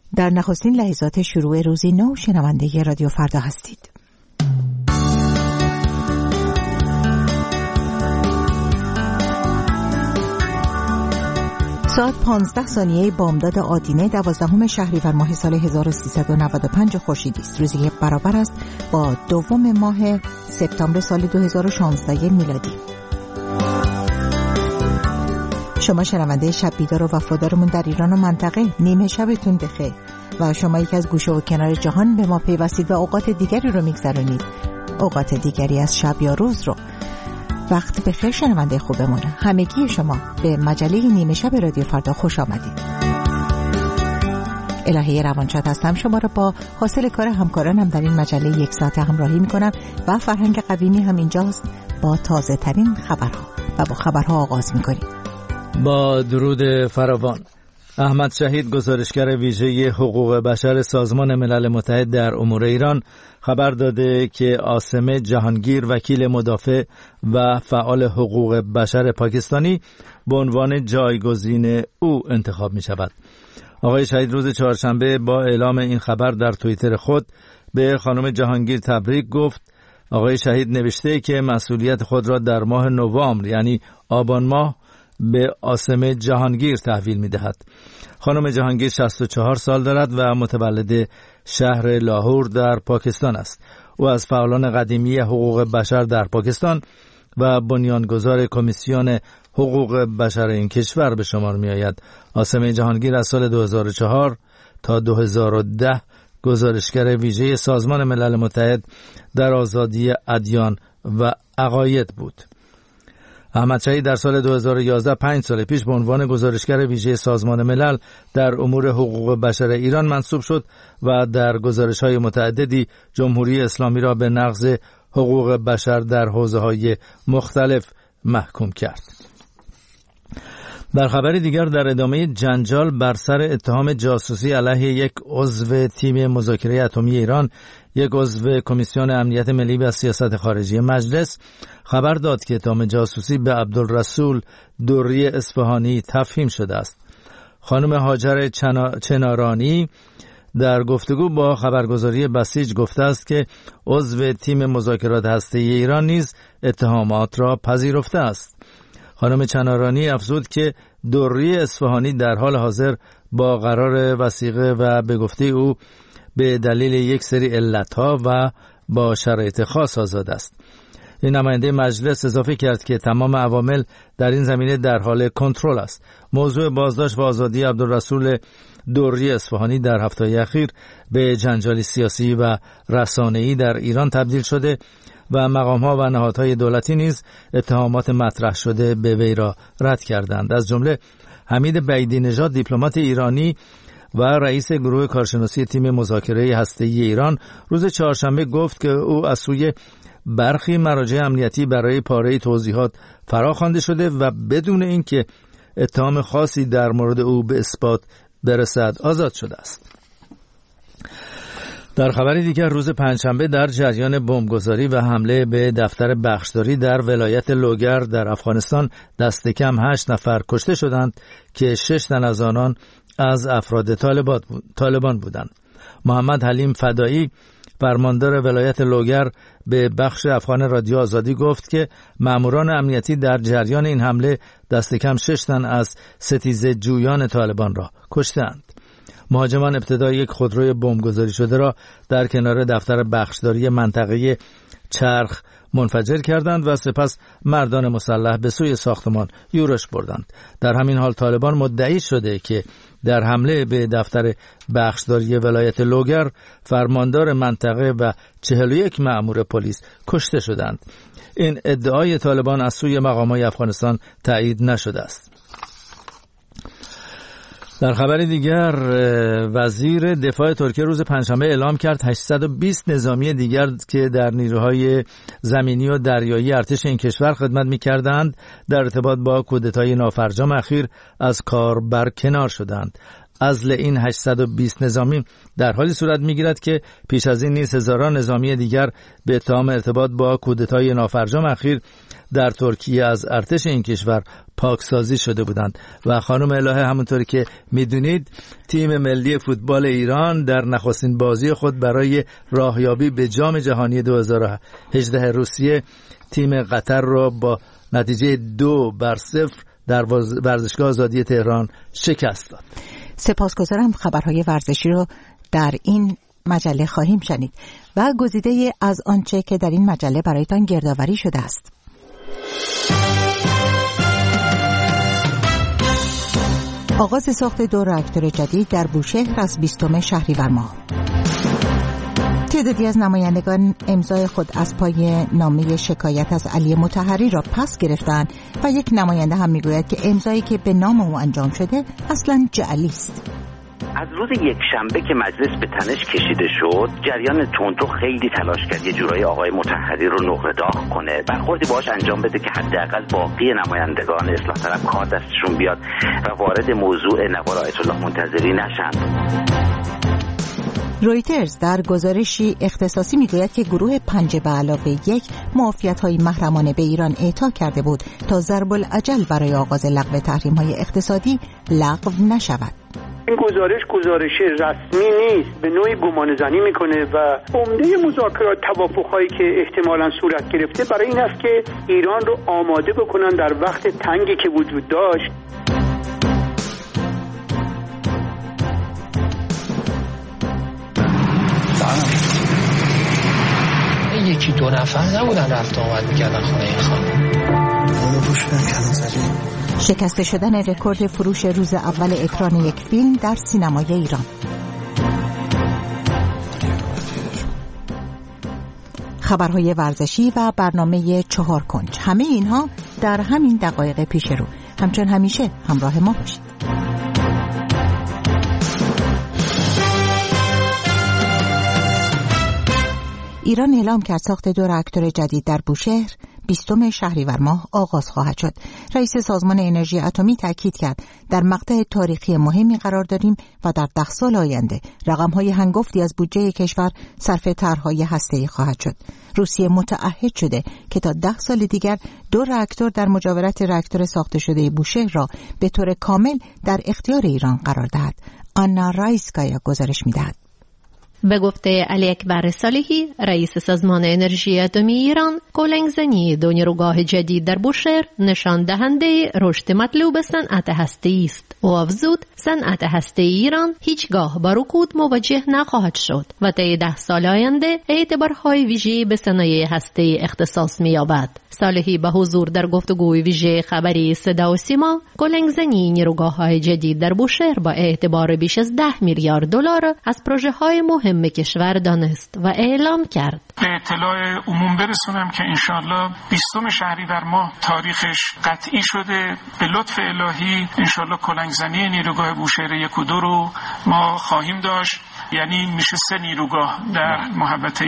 در نخستین لحظات شروع روزی نو شنونده رادیو فردا هستید. ساعت 15 بامداد آدینه 12 شهریور ماه سال 1395 خورشیدی است. روزی که برابر است با 2 ماه سپتامبر سال 2016 میلادی. شما شنونده شب بیدار و وفادارمون در ایران و منطقه، نیمه شبتون بخیر و شما یکی از گوشه و کنار جهان به ما پیوستید و اوقات دیگری رو میگذرونید، اوقات دیگری از شب یا روز رو. وقت بخیر شنونده خوبمون، همگی شما به مجله نیمه شب رادیو فردا خوش آمدید. الهه روانشاد هستم، شما را با حاصل کار همکارانم در این مجله 1 ساعت همراهی میکنم و فرهنگ قویمی هم اینجاست با تازه ترین خبرها و با خبرها آغاز میکنیم. با درود فراوان. احمد شهید، گزارشگر ویژه حقوق بشر سازمان ملل متحد در امور ایران، خبر داده که عاصم جهانگیر، وکیل مدافع و فعال حقوق بشر پاکستانی، به عنوان جایگزین او انتخاب می شود. آقای شهید روز چهارشنبه با اعلام این خبر در توییتر خود به خانم جهانگیر تبریک گفت. آقای شهید نوشته که مسئولیت خود را در ماه نوامبر یعنی آبان ماه به عاصم جهانگیر تحویل می دهد. خانم جهانگیر 64 سال دارد و متولد شهر لاهور در پاکستان است. او از فعالان قدیمی حقوق بشر در پاکستان و بنیانگذار کمیسیون حقوق بشر این کشور به شمار می آید. عاصم جهانگیر از سال 2004 تا 2010 گزارشگر ویژه سازمان ملل متحد در آزادی ادیان و عقاید بود. احمد شهید در سال 2011 5 سال پیش به عنوان گزارشگر ویژه سازمان ملل در امور حقوق بشر ایران منصوب شد و در گزارش‌های متعددی جمهوری اسلامی را به نقض حقوق بشر در حوزه‌های مختلف محکوم کرد. در خبر دیگر، در ادامه جنجال بر سر اتهام جاسوسی علیه یک عضو تیم مذاکره اتمی ایران، یک عضو کمیسیون امنیت ملی و سیاست خارجی مجلس خبر داد که اتهام جاسوسی به عبدالرسول دوری اصفهانی تفهیم شده است. خانم هاجر چنارانی در گفتگو با خبرگزاری بسیج گفته است که عضو تیم مذاکرات هسته‌ای ایران نیز اتهامات را پذیرفته است. خانم چنارانی افزود که دوری اصفهانی در حال حاضر با قرار وثیقه و به گفته او به دلیل یک سری علتها و با شرایط خاص آزاد است. این نماینده مجلس اضافه کرد که تمام عوامل در این زمینه در حال کنترل است. موضوع بازداشت و آزادی عبدالرسول دوری اصفهانی در هفته‌های اخیر به جنجالی سیاسی و رسانه‌ای در ایران تبدیل شده و مقام‌ها و نهادهای دولتی نیز اتهامات مطرح شده به وی را رد کردند. از جمله حمید بعیدی نژاد، دیپلمات ایرانی و رئیس گروه کارشناسی تیم مذاکره هسته‌ای ایران، روز چهارشنبه گفت که او از سوی برخی مراجع امنیتی برای پاره توضیحات فراخوانده شده و بدون اینکه اتهام خاصی در مورد او به اثبات برسد آزاد شده است. در خبری دیگر، روز پنجشنبه در جریان بمبگذاری و حمله به دفتر بخشداری در ولایت لوگر در افغانستان دست کم 8 نفر کشته شدند که 6 تن از آنان از افراد طالبان بودند. محمد حلیم فدایی، فرماندار ولایت لوگر، به بخش افغان رادیو آزادی گفت که ماموران امنیتی در جریان این حمله دست کم 6 تن از ستیزه جویان طالبان را کشتند. مهاجمان ابتدا یک خودروی بمبگذاری شده را در کنار دفتر بخشداری منطقه چرخ منفجر کردند و سپس مردان مسلح به سوی ساختمان یورش بردند. در همین حال طالبان مدعی شده که در حمله به دفتر بخشداری ولایت لوگر فرماندار منطقه و 41 مأمور پلیس کشته شدند. این ادعای طالبان از سوی مقامات افغانستان تایید نشده است. در خبر دیگر، وزیر دفاع ترکیه روز پنجشنبه اعلام کرد 820 نظامی دیگر که در نیروهای زمینی و دریایی ارتش این کشور خدمت می‌کردند در ارتباط با کودتای نافرجام اخیر از کار برکنار شدند. عزل این 820 نظامی در حالی صورت می‌گیرد که پیش از این نیز هزاران نظامی دیگر به اتهام ارتباط با کودتای نافرجام اخیر در ترکیه از ارتش این کشور پاکسازی شده بودند. و خانم الهه، همونطوری که میدونید تیم ملی فوتبال ایران در نخستین بازی خود برای راهیابی به جام جهانی 2018 روسیه تیم قطر را با نتیجه 2-0 در ورزشگاه آزادی تهران شکست داد. سپاسگزارم. خبرهای ورزشی رو در این مجله خواهیم شنید و گزیده از آنچه که در این مجله برایتان گردآوری شده است. آغاز ساخت 2 راکتور جدید در بوشهر از 20 شهریور ماه. تعدادی از نمایندگان امضای خود از پای نامه شکایت از علی مطهری را پس گرفتند و یک نماینده هم میگوید که امضایی که به نام او انجام شده اصلاً جعلی است. از روز یکشنبه که مجلس به تنش کشیده شد، جریان تندرو خیلی تلاش کرد یه جورایی آقای مطهری رو نقره داغ کنه، برخوردی باهاش انجام بده که حداقل باقی نمایندگان اصلاح طلب کار دستشون بیاد و وارد موضوع نوار آیت الله منتظری نشن. رویترز در گزارشی اختصاصی میگوید که گروه 5+1 معافیت‌های محرمانه به ایران اعطا کرده بود تا ضرب العجل برای آغاز لغو تحریم‌های اقتصادی لغو نشود. این گزارش رسمی نیست، به نوعی گمانه‌زنی میکنه و عمده مذاکرات توافق‌هایی که احتمالاً صورت گرفته برای این است که ایران رو آماده بکنن در وقت تنگی که وجود داشت. یکی 2 نفر نبودن رفت آمد میکردن خونه این خانم. شکسته شدن رکورد فروش روز اول اکران یک فیلم در سینمای ایران. خبرهای ورزشی و برنامه 4 کنج، همه اینها در همین دقایق پیش رو. همچون همیشه همراه ما باشید. ایران اعلام کرد ساخت 2 راکتور جدید در بوشهر 20 شهریور ماه آغاز خواهد شد. رئیس سازمان انرژی اتمی تاکید کرد در مقطع تاریخی مهمی قرار داریم و در 10 سال آینده رقم‌های هنگفتی از بودجه کشور صرف طرح‌های هسته‌ای خواهد شد. روسیه متعهد شده که تا 10 سال دیگر 2 راکتور در مجاورت راکتور ساخته شده بوشهر را به طور کامل در اختیار ایران قرار دهد. آنا رایسکایا گزارش می‌دهد. به گفته علی اکبر صالحی، رئیس سازمان انرژی اتمی ایران، کلنگزنی 2 نیروگاه جدید در بوشهر نشان دهنده رشد مطلوب صنعت هسته‌ای است. او افزود صنعت هسته‌ای ایران هیچگاه با رکود مواجه نخواهد شد و طی 10 سال آینده اعتبارهای ویژه‌ای به صنایع هسته‌ای اختصاص می‌یابد. صالحی به حضور در گفتگوی ویژه خبری صدا و سیما، کلنگزنی نیروگاه‌های جدید در بوشهر با اعتبار بیش از 10 میلیارد دلار از پروژه‌های مهم کشور دانست و اعلام کرد. به اطلاع عموم برسونم که انشالله 20 شهریور ماه تاریخش قطعی شده. به لطف الهی انشالله کلنگزنی نیروگاه بوشهر 1 و 2 رو ما خواهیم داشت. یعنی میشه 3 نیروگاه در محوطه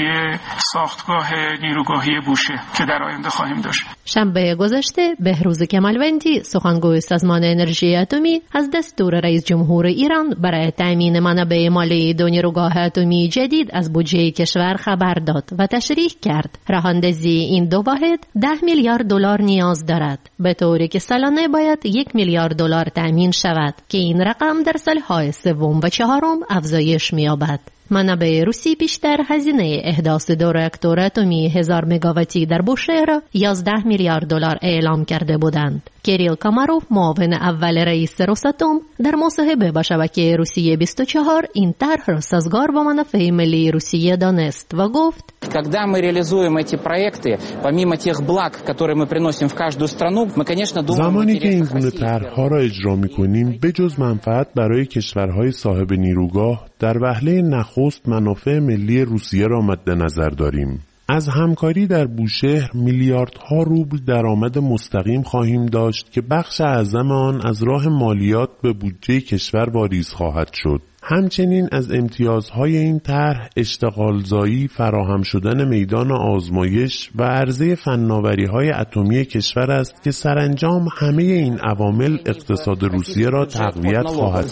ساختگاه نیروگاهی بوشهر که در آینده خواهیم داشت. شنبه گذشته بهروز کمالوندی، سخنگوی سازمان انرژی اتمی، از دستور رئیس جمهور ایران برای تامین منابع مالی 2 نیروگاه اتمی جدید از بودجه کشور خبر داد و تشریح کرد رهاندازی این 2 واحد 10 میلیارد دلار نیاز دارد، به طوری که سالانه باید 1 میلیارد دلار تامین شود که این رقم در سالهای 3 و 4 افزایش می‌یابد. منابع روسی بیشتر هزینه احداث 2 راکتور اتمی 1000 مگاواتی در بوشهر 11 میلیارد دلار اعلام کرده بودند. کریل کاماروف، معاون اول رئیس روساتوم، در مصاحبه با شبکه روسیه 24 این طرح را سازگار با منافع ملی روسیه دانست و گفت: Когда мы реализуем эти проекты, помимо тех благ, которые мы приносим в каждую страну, мы, конечно, думаем. زمانی که این گونه طرح‌ها را اجرا می‌کنیم، بجز منفعت برای کشورهای صاحب نیروگاه، در وهله نخست منافع ملی روسیه را مد نظر داریم. از همکاری در بوشهر میلیاردها روبل درآمد مستقیم خواهیم داشت که بخش اعظم آن از راه مالیات به بودجه کشور واریز خواهد شد. همچنین از امتیازهای این طرح اشتغالزایی، فراهم شدن میدان آزمایش و عرضه فناوری‌های اتمی کشور است که سرانجام همه این عوامل اقتصاد روسیه را تقویت خواهد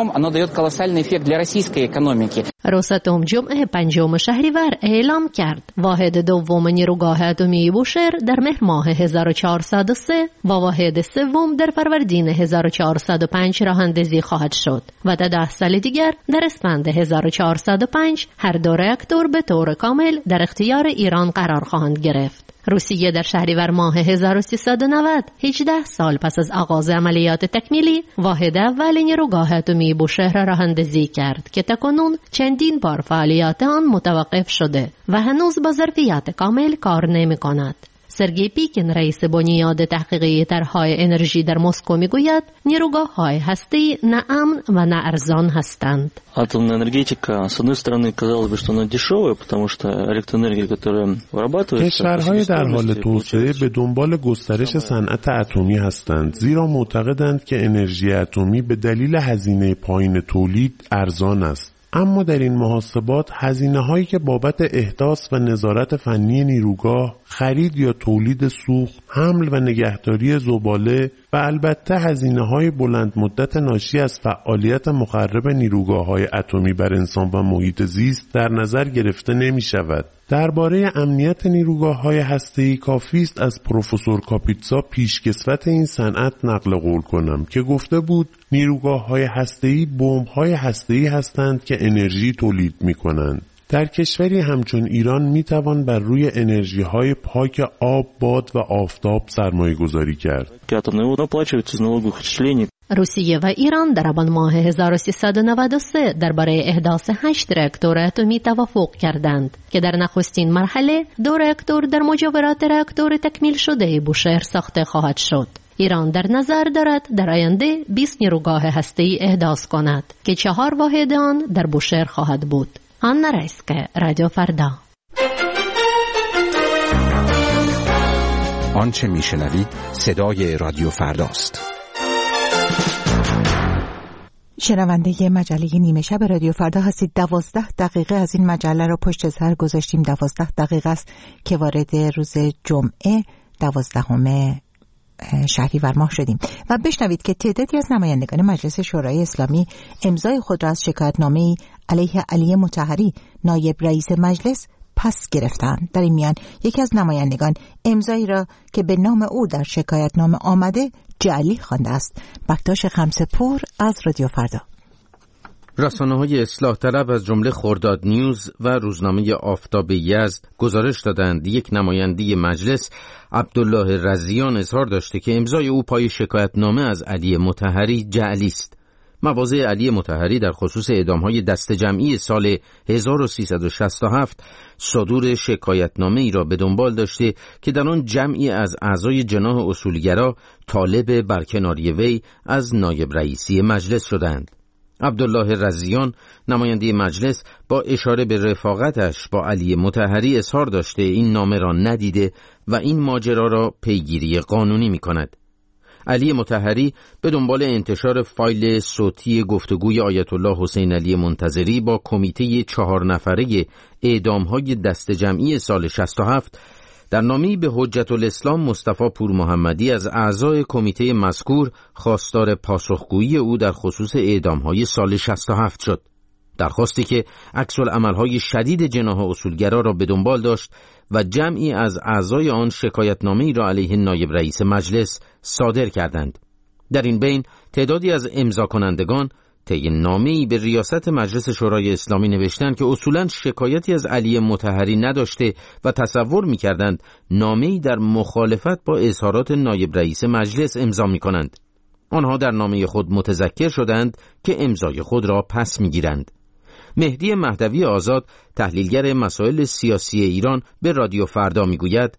کرد. روساتوم جمعه 5 شهریور اعلام کرد واحد دوم نیروگاه اتمی بوشهر در مهر ماه 1403 و واحد سوم در فروردین 1405 راه اندازی خواهد شد و تا 10 سال دیگر در اسفند 1405 هر دو راکتور به طور کامل در اختیار ایران قرار خواهند گرفت. روسیه در شهریور ماه 1390 18 سال پس از آغاز عملیات تکمیلی واحد اول نیروگاه اتمی بوشهر راه اندازی کرد که تاکنون چندین بار فعالیت آن متوقف شده و هنوز با ظرفیت کامل کار نمی‌کند. سرگئی پیکین رئیس بنیاد تحقیقی طرح‌های انرژی در مسکو میگوید نیروگاه‌های هسته‌ای نه امن و نه ارزان هستند. Атомная энергетика, с одной стороны, казалось бы, что она дешевая, потому что электроэнергия, которая вырабатывается... کشورهای در حال توسعه به دنبال گسترش صنعت اتمی هستند، زیرا معتقدند که انرژی اتمی به دلیل هزینه پایین تولید ارزان است. اما در این محاسبات هزینه‌هایی که بابت احداث و نظارت فنی نیروگاه، خرید یا تولید سوخت، حمل و نگهداری زباله و البته هزینه‌های بلند مدت ناشی از فعالیت مخرب نیروگاه‌های اتمی بر انسان و محیط زیست در نظر گرفته نمی‌شود. درباره امنیت نیروگاه‌های هسته‌ای کافی است از پروفسور کاپیتسا پیشکسوت این صنعت نقل قول کنم که گفته بود نیروگاه‌های هسته‌ای بمب‌های هسته‌ای هستند که انرژی تولید می‌کنند. در کشوری همچون ایران میتوان بر روی انرژی‌های پاک آب، باد و آفتاب سرمایه‌گذاری کرد. روسیه و ایران در آبان ماه 1393 درباره احداث 8 راکتور اتمی توافق کردند که در نخستین مرحله 2 راکتور در مجاورات راکتور تکمیل شده بوشهر ساخته خواهد شد. ایران در نظر دارد در آینده 20 نیروگاه هسته‌ای احداث کند که 4 واحد آن در بوشهر خواهد بود. آنا رایسکه، رادیو فردا. آنچه میشنوید صدای رادیو فرداست. شنونده مجله نیمه شب رادیو فردا هستید. 12 دقیقه از این مجله را پشت سر گذاشتیم. 12 دقیقه است که وارد روز جمعه 12 شهریور ماه شدیم و بشنوید که تعدادی از نمایندگان مجلس شورای اسلامی امضای خود را از شکایتنامه‌ای علیه علی مطهری نایب رئیس مجلس پس گرفتند. در این میان یکی از نمایندگان امضایی را که به نام او در شکایتنامه آمده جعلی خوانده است. بکتاش خمسه‌پور از رادیو فردا. رسانه‌های اصلاح طلب از جمله خرداد نیوز و روزنامه آفتاب یزد گزارش دادند یک نماینده مجلس عبدالله رضیان اظهار داشته که امضای او پای شکایتنامه از علی مطهری جعلی است. مواضع علی مطهری در خصوص اعدام‌های دسته جمعی سال 1367 صدور شکایتنامه ای را به دنبال داشته که در آن جمعی از اعضای جناح اصولگرا طالب برکناری وی از نایب رئیسی مجلس شدند. عبدالله رضیان نماینده مجلس با اشاره به رفاقتش با علی مطهری اظهار داشته این نامه را ندیده و این ماجرا را پیگیری قانونی می کند. علی مطهری به دنبال انتشار فایل صوتی گفتگوی آیت الله حسین علی منتظری با کمیته 4 نفره اعدام‌های دسته جمعی سال 67 در نامه‌ای به حجت الاسلام مصطفی پور محمدی از اعضای کمیته مذکور خواستار پاسخگویی او در خصوص اعدام‌های سال 67 شد. درخواستی که عکس‌العمل‌های شدید جناح اصولگرا را به دنبال داشت و جمعی از اعضای آن شکایتنامه‌ای را علیه نایب رئیس مجلس صادر کردند. در این بین تعدادی از امضا کنندگان طی نامه‌ای به ریاست مجلس شورای اسلامی نوشتند که اصولاً شکایتی از علی مطهری نداشته و تصور می‌کردند نامه‌ای در مخالفت با اظهارات نایب رئیس مجلس امضا می‌کنند. آنها در نامه خود متذکر شدند که امضای خود را پس می‌گیرند. مهدی مهدوی آزاد تحلیلگر مسائل سیاسی ایران به رادیو فردا میگوید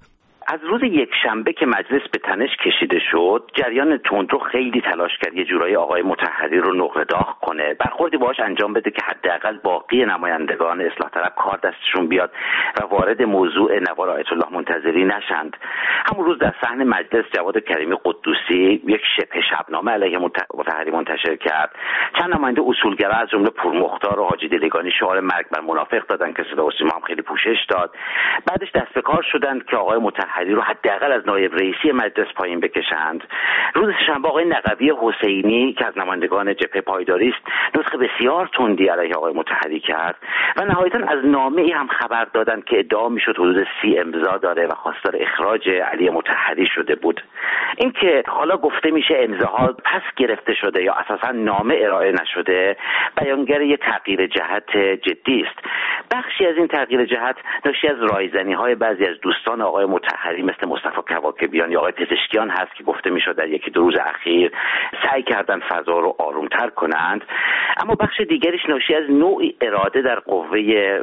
از روز یکشنبه که مجلس به تنش کشیده شد، جریان تندرو خیلی تلاش کرد یه جورایی آقای مطهری رو نقره داغ کنه، برخوردی باهاش انجام بده که حداقل باقی نمایندگان اصلاح طلب کار دستشون بیاد و وارد موضوع نوار آیت الله منتظری نشند. همون روز در صحن مجلس جواد کریمی قدوسی یک شبه شبنامه علیه مطهری منتشر کرد. چند نماینده اصولگرا از جمله پورمختار و حاجی دلیگانی شعار مرگ بر منافق دادن که صدا و سیما هم خیلی پوشش داد. بعدش دست به کار شدند که آقای مطهری رو حداقل از نایب رئیسی مجلس پایین بکشند. روز سه‌شنبه آقای نقوی حسینی که از نمایندگان جبهه پایداری است، نسخه بسیار تندی علیه آقای مطهری کرد و نهایتاً از نامه‌ای هم خبر دادند که ادعا می‌شد حدود 30 امضا داره و خواستار اخراج علی مطهری شده بود. این که حالا گفته میشه امضاها پس گرفته شده یا اساساً نامه ارائه نشده، بیانگر یک تغییر جهت جدی است. بخشی از این تغییر جهت ناشی از رایزنی‌های بعضی از دوستان آقای مطهری مثل مصطفی کواکبیان یا آقای پزشکیان هست که گفته میشد در یکی دو روز اخیر سعی کردن فضا رو آرومتر کنند، اما بخش دیگریش ناشی از نوعی اراده در قوه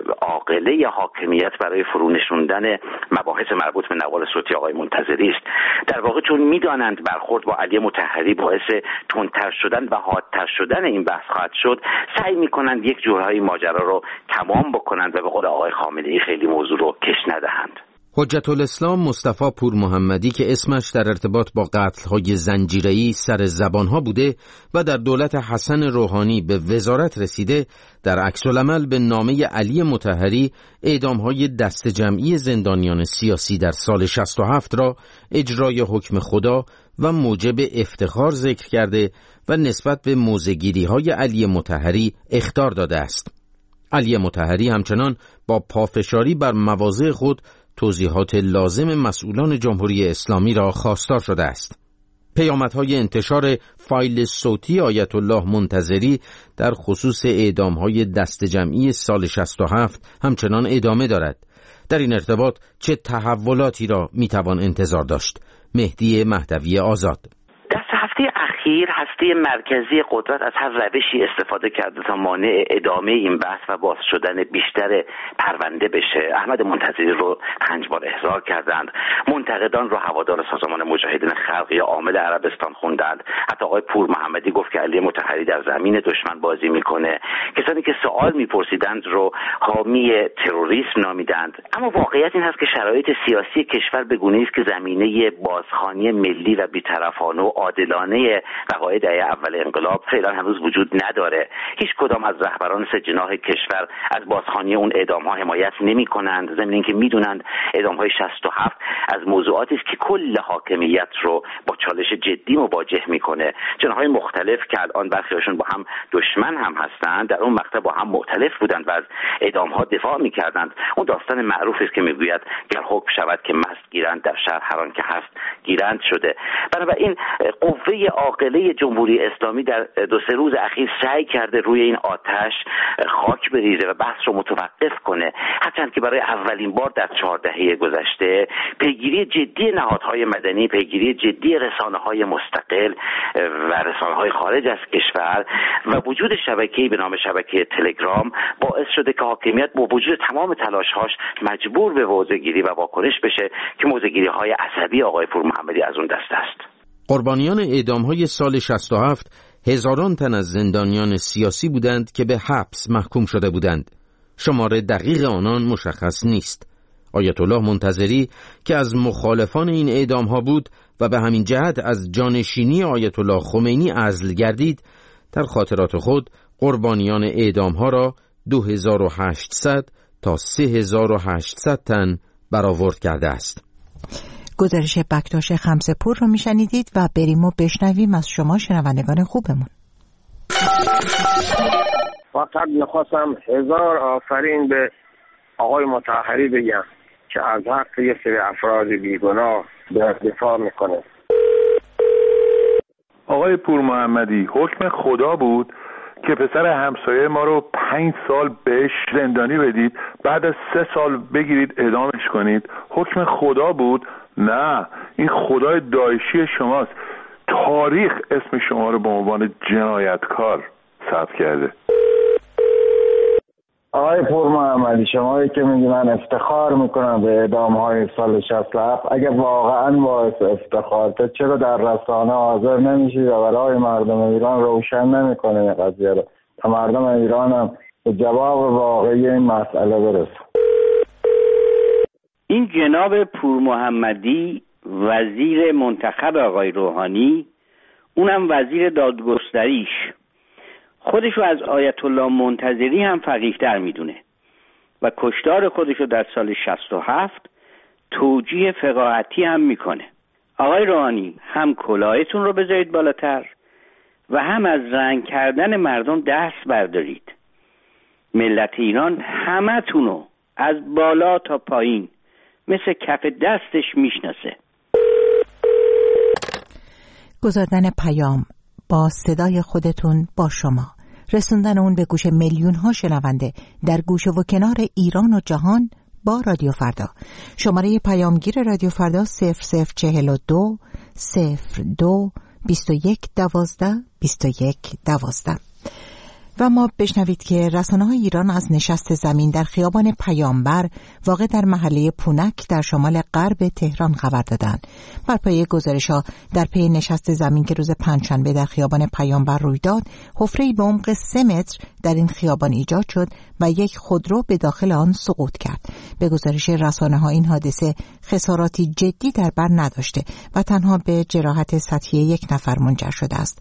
عاقله یا حاکمیت برای فرونشوندن مباحث مربوط به نوار صوتی آقای منتظری است. در واقع چون میدانند برخورد با علی مطهری باعث تندتر شدن و حادتر شدن این بحث خواهد شد، سعی میکنند یک جورایی ماجرا رو تمام بکنند و به قول آقای خامنه‌ای خیلی موضوع رو کش ندهند. حجت الاسلام مصطفی پور محمدی که اسمش در ارتباط با قتل‌های زنجیره‌ای سر زبانها بوده و در دولت حسن روحانی به وزارت رسیده، در عکس‌العمل به نامه علی مطهری اعدام‌های دست جمعی زندانیان سیاسی در سال 67 را اجرای حکم خدا و موجب افتخار ذکر کرده و نسبت به موضع‌گیری‌های علی مطهری اخطار داده است. علی مطهری همچنان با پافشاری بر مواضع خود توضیحات لازم مسئولان جمهوری اسلامی را خواستار شده است. پیامدهای انتشار فایل صوتی آیت الله منتظری در خصوص اعدامهای دست جمعی سال 67 همچنان ادامه دارد. در این ارتباط چه تحولاتی را میتوان انتظار داشت؟ مهدی مهدوی آزاد. هسته مرکزی قدرت از هر روشی استفاده کرده تا مانع ادامه این بحث و باز شدن بیشتر پرونده بشه. احمد منتظری رو 5 بار احضار کردند، منتقدان رو هوادار سازمان مجاهدین خلق یا عامل عربستان خوندند، حتی آقای پور محمدی گفت که علی مطهری در زمین دشمن بازی میکنه، کسانی که سوال میپرسیدند رو حامی تروریسم نامیدند. اما واقعیت این هست که شرایط سیاسی کشور به گونه‌ای است که زمینه بازخوانی ملی و بی‌طرفانه و عادلانه قواعد اول انقلاب فعلا هنوز وجود نداره. هیچ کدام از رهبران سه جناح کشور از بازخوانی اون اعدام‌ها حمایت نمی‌کنند، ضمن اینکه می‌دونند اعدام‌های 67 از موضوعاتی است که کل حاکمیت رو با چالش جدی مواجه می‌کنه. جناح‌های مختلف که الان برخیشون با هم دشمن هم هستند، در اون مقطع با هم مختلف بودند و از اعدام‌ها دفاع می‌کردند. اون داستان معروفی است که میگوید گر حکم شود که مست گیرند در شهر هر آن که هست گیرند شده. بنابراین قوه عاقله جمهوری اسلامی در 2-3 روز اخیر سعی کرده روی این آتش خاک بریزه و بحث رو متوقف کنه، هرچند که برای اولین بار در 4 دهه گذشته پیگیری جدی نهادهای مدنی، پیگیری جدی رسانه‌های مستقل و رسانه‌های خارج از کشور و وجود شبکه‌ای به نام شبکه تلگرام باعث شده که حاکمیت با وجود تمام تلاش‌هاش مجبور به موضع‌گیری و واکنش بشه که موضع‌گیری‌های عصبی آقای پور محمدی از اون دست است. قربانیان اعدام‌های سال 67 هزاران تن از زندانیان سیاسی بودند که به حبس محکوم شده بودند. شماره دقیق آنان مشخص نیست. آیت الله منتظری که از مخالفان این اعدام‌ها بود و به همین جهت از جانشینی آیت الله خمینی عزل گردید، در خاطرات خود قربانیان اعدام‌ها را 2800 تا 3800 تن برآورد کرده است. گزارش بکتاش خمسه‌پور رو میشنیدید و بریم و بشنویم از شما شنوندگان خوبمون. فقط میخواستم 1000 آفرین به آقای مطهری بگم که از حق یه سری افراد بیگناه دفاع میکنه. آقای پور محمدی، حکم خدا بود که پسر همسایه ما رو 5 سال بهش زندانی بدید، بعد از 3 سال بگیرید اعدامش کنید. حکم خدا بود؟ نه، این خدای داعشی شماست. تاریخ اسم شما رو به عنوان جنایتکار ثبت کرده. آقای پور محمدی، شمایی که میگی من افتخار میکنم به اعدام‌های سال 67، اگه واقعا باعث افتخارته چرا در رسانه حاضر نمیشید و برای مردم ایران روشن نمیکنه این قضیه رو تا مردم ایران هم به جواب واقعی این مسئله برسن؟ این جناب پور محمدی وزیر منتخب آقای روحانی، اونم وزیر دادگستریش، خودشو از آیت الله منتظری هم فقیه‌تر میدونه و کشتار خودشو در سال 67 توجیه فقاهتی هم میکنه. آقای روحانی، هم کلاهتون رو بذارید بالاتر و هم از رنگ کردن مردم دست بردارید. ملت ایران همتونو از بالا تا پایین مثل کف دستش میشناسه. گذاردن پیام با صدای خودتون با شما، رسوندن اون به گوش میلیون ها شنونده در گوشه و کنار ایران و جهان با رادیو فردا. شماره پیامگیر رادیو فردا 0042 02 21 12 21 12. و ما بشنوید که رسانه‌های ایران از نشست زمین در خیابان پیامبر واقع در محله پونک در شمال غرب تهران خبر دادند. بر پایه گزارش‌ها در پی نشست زمین که روز پنجشنبه در خیابان پیامبر روی داد، حفره‌ای به عمق 3 متر در این خیابان ایجاد شد و یک خودرو به داخل آن سقوط کرد. به گزارش رسانه‌ها این حادثه خساراتی جدی در بر نداشته و تنها به جراحت سطحی یک نفر منجر شده است.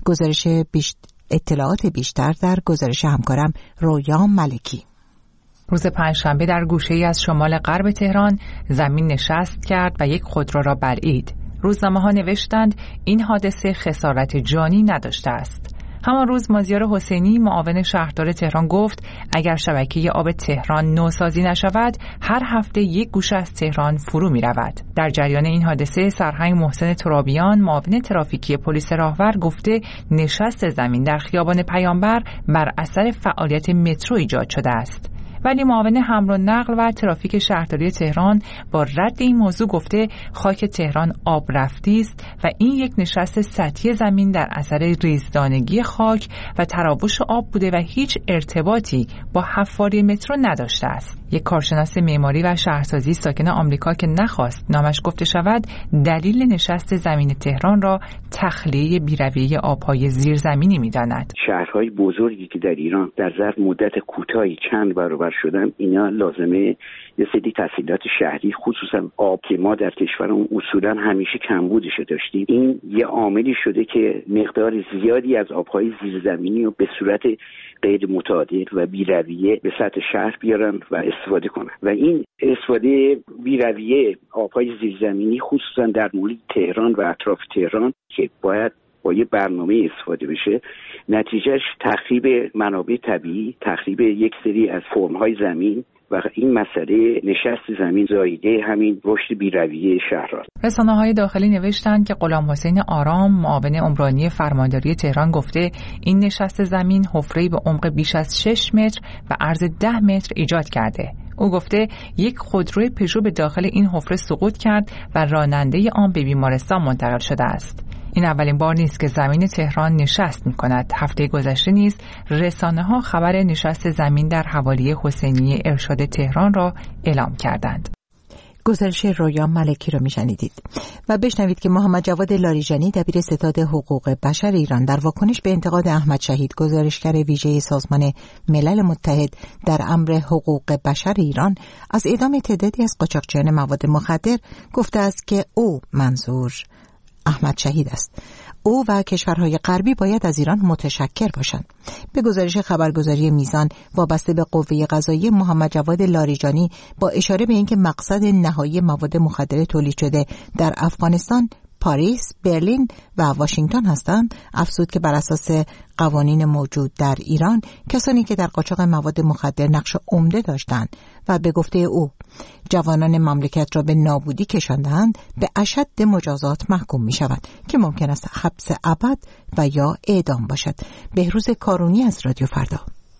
اطلاعات بیشتر در گزارش همکارم رویا ملکی. روز پنجشنبه در گوشه‌ای از شمال غرب تهران زمین نشست کرد و یک خودرو را بلعید. روزنامه‌ها نوشتند این حادثه خسارت جانی نداشته است. همان روز مازیار حسینی معاون شهردار تهران گفت اگر شبکه آب تهران نوسازی نشود هر هفته یک گوشه از تهران فرو می رود. در جریان این حادثه سرهنگ محسن ترابیان معاون ترافیکی پلیس راهور گفته نشست زمین در خیابان پیامبر بر اثر فعالیت مترو ایجاد شده است. ولی معاون حمل و نقل و ترافیک شهرداری تهران با رد این موضوع گفته خاک تهران آب رفتی است و این یک نشست سطحی زمین در اثر ریزدانگی خاک و تراوش آب بوده و هیچ ارتباطی با حفاری مترو نداشته است. یک کارشناس معماری و شهرسازی ساکن آمریکا که نخواست نامش گفته شود دلیل نشست زمین تهران را تخلیه بیرویه آبهای زیرزمینی می‌داند. شهرهای بزرگی که در ایران در ظرف مدت کوتاهی چند برابر شدن، اینا لازمه یه سری تسهیلات شهری خصوصا آب که ما در کشورمون اصولا همیشه کمبودش داشتیم، این یه عاملی شده که مقدار زیادی از آبهای زیرزمینی رو به صورت غیر متعادل و بی‌رویه به سطح شهر بیارن و استفاده کنن و این استفاده بی‌رویه آبهای زیرزمینی خصوصا در محیط تهران و اطراف تهران که باید با یه برنامه استفاده بشه، نتیجهش تخریب منابع طبیعی، تخریب یک سری از فرم‌های زمین و این مسئله نشست زمین زایده همین رشد بی‌رویه شهر است. رسانه‌های داخلی نوشتند که غلام حسین آرام معاون عمرانی فرمانداری تهران گفته این نشست زمین حفره‌ای به عمق بیش از 6 متر و عرض 10 متر ایجاد کرده. او گفته یک خودروی پژو به داخل این حفره سقوط کرد و راننده آن به بیمارستان منتقل شده است. این اولین بار نیست که زمین تهران نشست می‌کند. هفته گذشته نیز رسانه‌ها خبر نشست زمین در حوالی حسینیه ارشاد تهران را اعلام کردند. گزارش رویا ملکی را میشنیدید و بشنوید که محمد جواد لاریجانی دبیر ستاد حقوق بشر ایران در واکنش به انتقاد احمد شهید گزارشگر ویژه سازمان ملل متحد در امر حقوق بشر ایران از اعدام تعدادی از قاچاقچیان مواد مخدر گفته است که او منظور احمد شهید است. او و کشورهای غربی باید از ایران متشکر باشند. به گزارش خبرگزاری میزان وابسته به قوه قضاییه، محمد جواد لاریجانی با اشاره به اینکه مقصد نهایی مواد مخدر تولید شده در افغانستان، پاریس، برلین و واشنگتن هستند، افزود که بر اساس قوانین موجود در ایران کسانی که در قاچاق مواد مخدر نقش عمده داشتند و به گفته او جوانان مملکت را به نابودی کشاندند به اشد مجازات محکوم می شود که ممکن است حبس ابد و یا اعدام باشد. بهروز کارونی از رادیو فردا.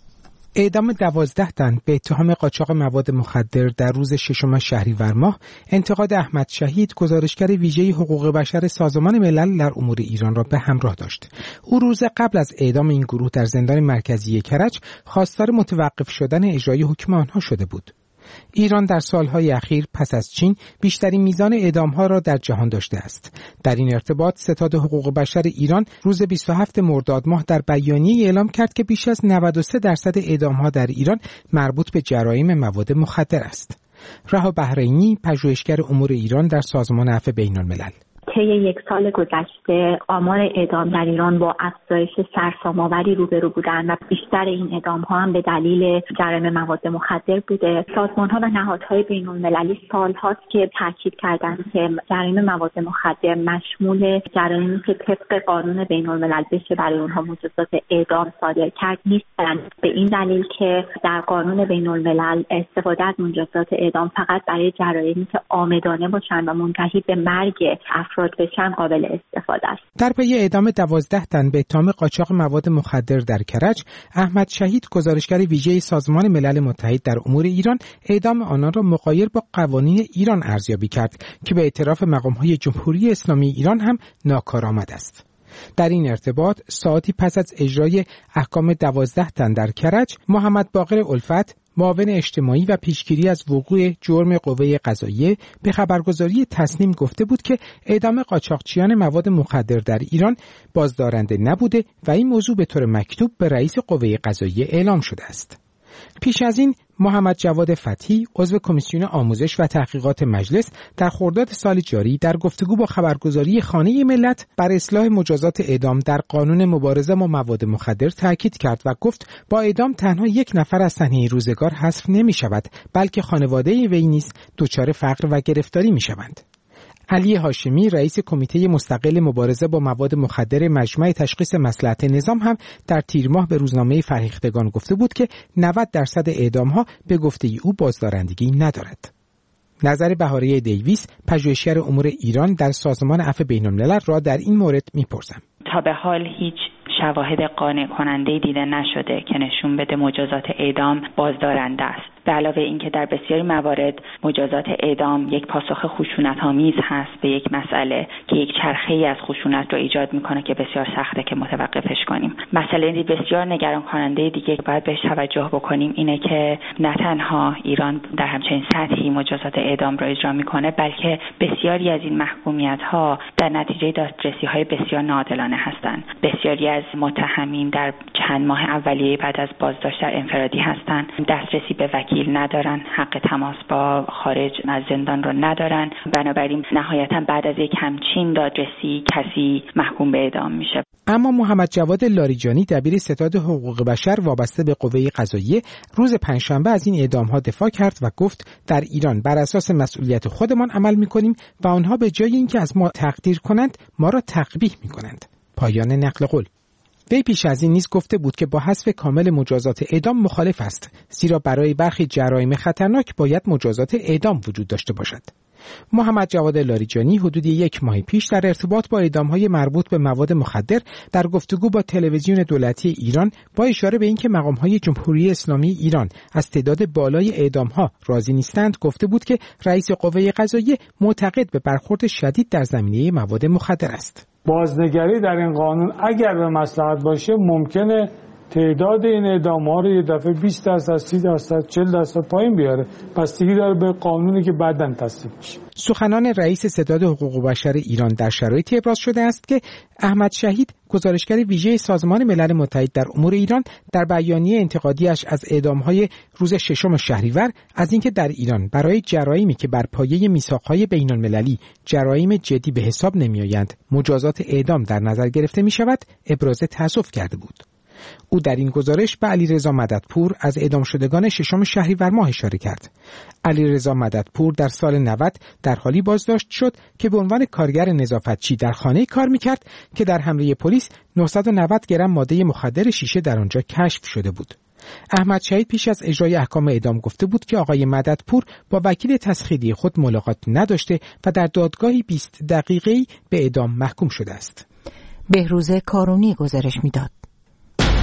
اعدام 12 تن به اتهام قاچاق مواد مخدر در روز 6 شهریور ماه انتقاد احمد شهید، گزارشگر ویژه حقوق بشر سازمان ملل در امور ایران را به همراه داشت. او روز قبل از اعدام این گروه در زندان مرکزی کرج خواستار متوقف شدن اجرای حکم آنها شده بود. ایران در سالهای اخیر پس از چین بیشترین میزان اعدام‌ها را در جهان داشته است. در این ارتباط ستاد حقوق بشر ایران روز 27 مرداد ماه در بیانیه اعلام کرد که بیش از 93% اعدام‌ها در ایران مربوط به جرایم مواد مخدر است. رها بحرینی، پژوهشگر امور ایران در سازمان عفو بین‌الملل: طی یک سال گذشته آمار اعدام در ایران با افزایش سرسام‌آوری روبرو بودند و بیشتر این اعدام‌ها هم به دلیل جرایم مواد مخدر بوده. سازمان‌ها و نهادهای بین‌المللی سال‌هاست که تاکید کردند که جرایم مواد مخدر مشمول جرایمی که طبق قانون بین‌الملل بشه برای اونها مجازات اعدام صادر کرد نیستند، به این دلیل که در قانون بین‌الملل استفاده از مجازات اعدام فقط برای جرایمی که عامدانه باشند و منتهی به مرگ افراد بشن قابل استفاده است. در پی اعدام 12 تن به اتهام قاچاق مواد مخدر در کرج، احمد شهید، گزارشگر ویژه سازمان ملل متحد در امور ایران، اعدام آنان را مغایر با قوانین ایران ارزیابی کرد که به اعتراف مقام‌های جمهوری اسلامی ایران هم ناکارآمد است. در این ارتباط ساعتی پس از اجرای احکام 12 تن در کرج، محمد باقر الفت، معاون اجتماعی و پیشگیری از وقوع جرم قوه قضاییه، به خبرگزاری تصنیم گفته بود که اعدام قاچاقچیان مواد مخدر در ایران بازدارنده نبوده و این موضوع به طور مکتوب به رئیس قوه قضاییه اعلام شده است. پیش از این محمد جواد فتحی، عضو کمیسیون آموزش و تحقیقات مجلس، در خرداد سال جاری در گفتگو با خبرگزاری خانه ملت بر اصلاح مجازات اعدام در قانون مبارزه با مواد مخدر تاکید کرد و گفت با اعدام تنها یک نفر از صحنه روزگار حذف نمی شود، بلکه خانواده وی نیز دچار فقر و گرفتاری می شوند. علی هاشمی، رئیس کمیته مستقل مبارزه با مواد مخدر مجمع تشخیص مصلحت نظام، هم در تیر ماه به روزنامه فرهیختگان گفته بود که 90% اعدام‌ها به گفته او بازدارندگی ندارد. نظر بهاره دیویس، پژوهشگر امور ایران در سازمان عفو بین‌الملل، را در این مورد می‌پرسم. تا به حال هیچ شواهد قانع کننده دیده نشده که نشون بده مجازات اعدام بازدارنده است. به علاوه اینکه در بسیاری موارد مجازات اعدام یک پاسخ خشونت‌آمیز هست به یک مسئله که یک چرخه‌ای از خشونت رو ایجاد میکنه که بسیار سخته که متوقفش کنیم. مسئله بسیار نگران کننده دیگه که باید بهش توجه بکنیم اینه که نه تنها ایران در همچین سطحی مجازات اعدام رو اجرا میکنه، بلکه بسیاری از این محکومیت‌ها در نتیجه دادرسی‌های بسیار ناعادلانه هستند. بسیاری از متهمین در چند ماه اولیه بعد از بازداشت در انفرادی هستند، دسترسی به وکیل ندارن، حق تماس با خارج از زندان رو ندارن. بنابراین نهایتا بعد از یک همچین دادرسی کسی محکوم به اعدام میشه. اما محمد جواد لاریجانی، دبیر ستاد حقوق بشر وابسته به قوه قضاییه، روز پنجشنبه از این اعدام‌ها دفاع کرد و گفت در ایران بر اساس مسئولیت خودمان عمل می‌کنیم و آنها به جای اینکه از ما تقدیر کنند ما را تقبیح می‌کنند. پایان نقل قول. وی پیش از این نیز گفته بود که با حذف کامل مجازات اعدام مخالف است، زیرا برای برخی جرایم خطرناک باید مجازات اعدام وجود داشته باشد. محمد جواد لاریجانی حدود یک ماه پیش در ارتباط با اعدام‌های مربوط به مواد مخدر در گفتگو با تلویزیون دولتی ایران با اشاره به اینکه مقام‌های جمهوری اسلامی ایران از تعداد بالای اعدام‌ها راضی نیستند گفته بود که رئیس قوه قضاییه معتقد به برخورد شدید در زمینه مواد مخدر است. بازنگری در این قانون اگر به مصلحت باشه ممکنه تعداد این اعدام‌ها رو یه دفعه 20%، 30%، 40% پایین بیاره. بستگی داره به قانونی که بعداً تصویب میشه. سخنان رئیس ستاد حقوق بشر ایران در شرایطی ابراز شده است که احمد شهید، گزارشگر ویژه سازمان ملل متحد در امور ایران، در بیانیه انتقادیش از اعدام‌های روز 6 شهریور از اینکه در ایران برای جرایمی که بر پایه میثاق‌های بین‌المللی جرایم جدی به حساب نمی‌آیند مجازات اعدام در نظر گرفته می‌شود، ابراز تأسف کرده بود. او در این گزارش به علیرضا مددپور از اعدام شدگان 6 شهریور ماه اشاره کرد. علیرضا مددپور در سال 90 در حالی بازداشت شد که به عنوان کارگر نظافتچی در خانه کار می‌کرد که در حمله پلیس 990 گرم ماده مخدر شیشه در آنجا کشف شده بود. احمد شهید پیش از اجرای احکام اعدام گفته بود که آقای مددپور با وکیل تسخیری خود ملاقات نداشته و در دادگاهی 20 دقیقه‌ای به اعدام محکوم شده است. بهروز کارونی گزارش می‌داد.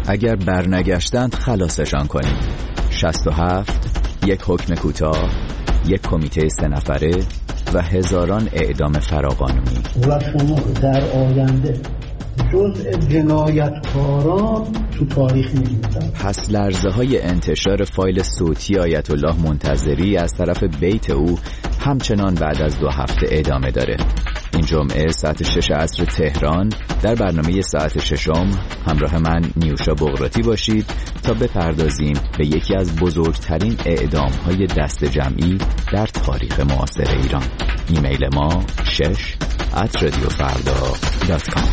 اگر برنگشتند خلاصشان کنید. 67 یک حکم کوتاه، یک کمیته 3 نفره و هزاران اعدام فراقانونی. و شما در آینده جزء جنایتکاران تو تاریخ می‌بینید. پس لرزه های انتشار فایل صوتی آیت الله منتظری از طرف بیت او همچنان بعد از 2 هفته ادامه داره. این جمعه ساعت 6 عصر تهران در برنامه ساعت 6 همراه من نیوشا بغراتی باشید تا بپردازیم به یکی از بزرگترین اعدام‌های دست جمعی در تاریخ معاصر ایران. ایمیل ما 6@radiofarda.com.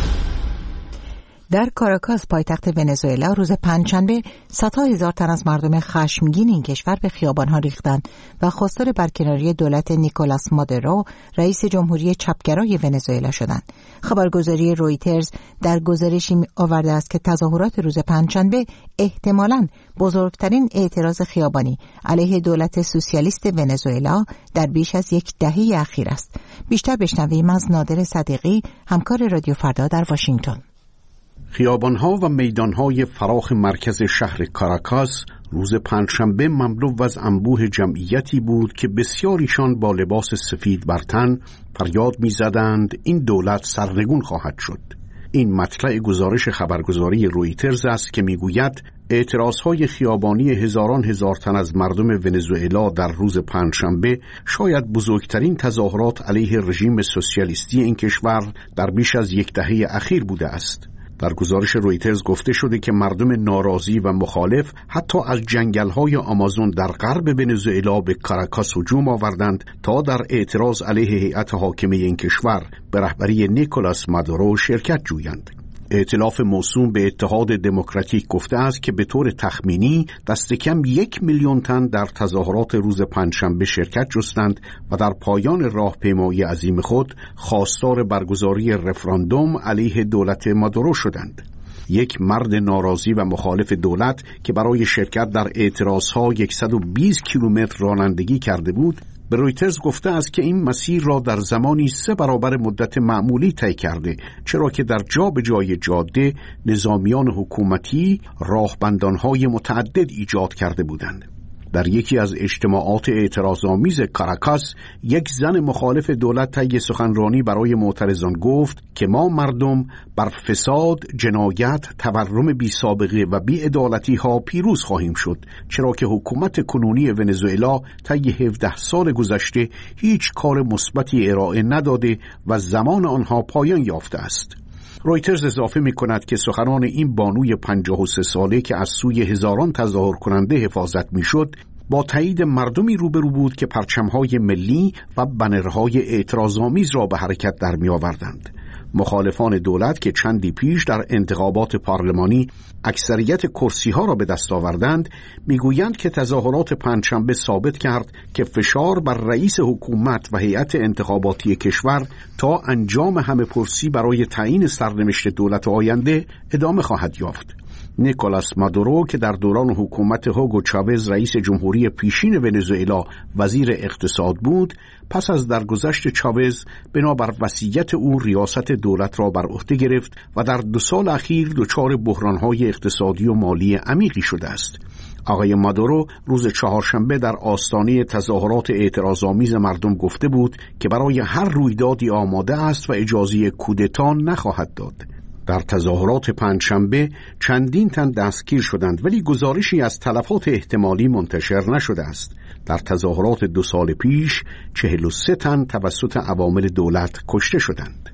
در کاراکاس پایتخت ونزوئلا روز پنجشنبه صدها هزار تن از مردم خشمگین این کشور به خیابان‌ها ریختند و خواستار برکناری دولت نیکولاس مادورو رئیس جمهوری چپگرای ونزوئلا شدند. خبرگزاری رویترز در گزارشی آورده است که تظاهرات روز پنجشنبه احتمالاً بزرگترین اعتراض خیابانی علیه دولت سوسیالیست ونزوئلا در بیش از 10 دهه اخیر است. بیشتر بشنویم از نادر صدیقی، همکار رادیو فردا در واشنگتن. خیابان‌ها و میدان‌های فراخ مرکز شهر کاراکاس روز پنجشنبه مملو از انبوه جمعیتی بود که بسیاریشان با لباس سفید بر تن فریاد می‌زدند این دولت سرنگون خواهد شد. این مطلع گزارش خبرگزاری رویترز است که می‌گوید اعتراضهای خیابانی هزاران هزار تن از مردم ونزوئلا در روز پنجشنبه شاید بزرگترین تظاهرات علیه رژیم سوسیالیستی این کشور در بیش از 10 دهه اخیر بوده است. در گزارش رویترز گفته شده که مردم ناراضی و مخالف حتی از جنگل‌های آمازون در غرب ونزوئلا به کاراکاس هجوم آوردند تا در اعتراض علیه هیئت حاکمه این کشور به رهبری نیکولاس مادورو شرکت جویند. ائتلاف موسوم به اتحاد دموکراتیک گفته است که به طور تخمینی دست کم 1 میلیون تن در تظاهرات روز پنجشنبه شرکت جستند و در پایان راهپیمایی عظیم خود خواستار برگزاری رفراندوم علیه دولت مادورو شدند. یک مرد ناراضی و مخالف دولت که برای شرکت در اعتراضها 120 کیلومتر رانندگی کرده بود به رویترز گفته است که این مسیر را در زمانی 3 برابر مدت معمولی طی کرده، چرا که در جا به جای جاده نظامیان حکومتی راهبندانهای متعدد ایجاد کرده بودند. در یکی از اجتماعات اعتراض‌آمیز کاراکاس یک زن مخالف دولت طی سخنرانی برای معترضان گفت که ما مردم بر فساد، جنایت، تورم بی سابقه و بی‌عدالتی ها پیروز خواهیم شد، چرا که حکومت کنونی ونزوئلا طی 17 سال گذشته هیچ کار مثبتی ارائه نداده و زمان آنها پایان یافته است. رویترز اضافه می کند که سخنان این بانوی 53 ساله که از سوی هزاران تظاهر کننده حفاظت می شد با تایید مردمی روبرو بود که پرچمهای ملی و بنرهای اعتراض‌آمیز را به حرکت در می آوردند. مخالفان دولت که چندی پیش در انتخابات پارلمانی اکثریت کرسی‌ها را به دست آوردند میگویند که تظاهرات پنجشنبه ثابت کرد که فشار بر رئیس حکومت و هیئت انتخاباتی کشور تا انجام همه پرسی برای تعیین سرنوشت دولت آینده ادامه خواهد یافت. نیکولاس مادورو که در دوران حکومت هوگو چاوز رئیس جمهوری پیشین ونزوئلا وزیر اقتصاد بود، پس از درگذشت چاوز بنابر وصیت او ریاست دولت را بر عهده گرفت و در 2 سال اخیر دچار بحران‌های اقتصادی و مالی عمیقی شده است. آقای مادورو روز چهارشنبه در آستانه تظاهرات اعتراض‌آمیز مردم گفته بود که برای هر رویدادی آماده است و اجازه کودتا نخواهد داد. در تظاهرات پنجشنبه چندین تن دستگیر شدند ولی گزارشی از تلفات احتمالی منتشر نشده است. در تظاهرات 2 سال پیش 43 تن توسط عوامل دولت کشته شدند.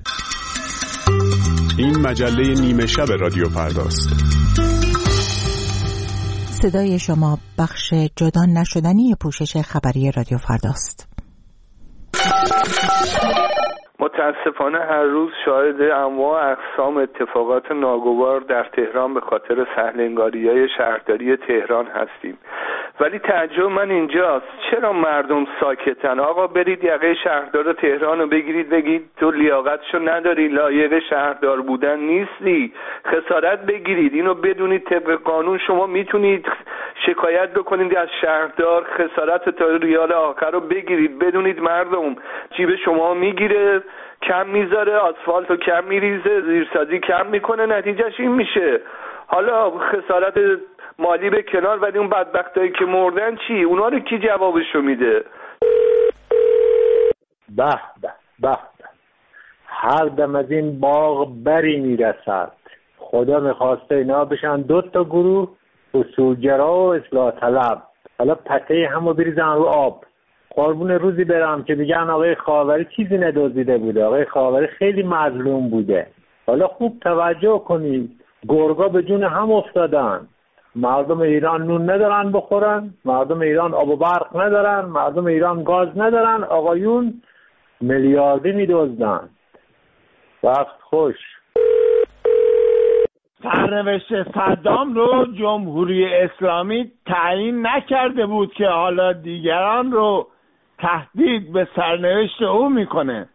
این مجله نیمه شب رادیو فرداست. صدای شما بخش جدا نشدنی پوشش خبری رادیو فرداست. متاسفانه هر روز شاهد انواع اقسام اتفاقات ناگوار در تهران به خاطر سهل‌انگاری‌های شهرداری تهران هستیم. ولی تعجب من اینجاست چرا مردم ساکتن؟ آقا برید یقه شهردار تهران رو بگیرید تو لیاقتشو نداری، لایق شهردار بودن نیستی، خسارت بگیرید. اینو بدونید طبق قانون شما میتونید شکایت بکنید از شهردار، خسارت تا ریال آخر رو بگیرید. بدونید مردم جیب شما میگیره، کم میذاره، آسفالتو کم میریزه، زیرسازی کم میکنه، نتیجهش این میشه. حالا خسارت مالی به کنار، ولی اون بدبختایی که مردن چی؟ اونا رو کی جوابشو میده؟ به به به، هر دم از این باغ بری میرسد. خدا میخواسته اینا بشن 2 گروه، اصولگرا و اصلاح طلب. حالا پته همو بریزن رو آب. قربون روزی برم که میگن آقای خاوری چیزی ندزدیده بوده، آقای خاوری خیلی مظلوم بوده. حالا خوب توجه کنید، گرگا به جون هم افتادن. مردم ایران نون ندارن بخورن، مردم ایران آب و برق ندارن، مردم ایران گاز ندارن، آقایون میلیاردی میدزدن. وقت خوش. سرنوشت صدام رو جمهوری اسلامی تعیین نکرده بود که حالا دیگران رو تهدید به سرنوشت او میکنه.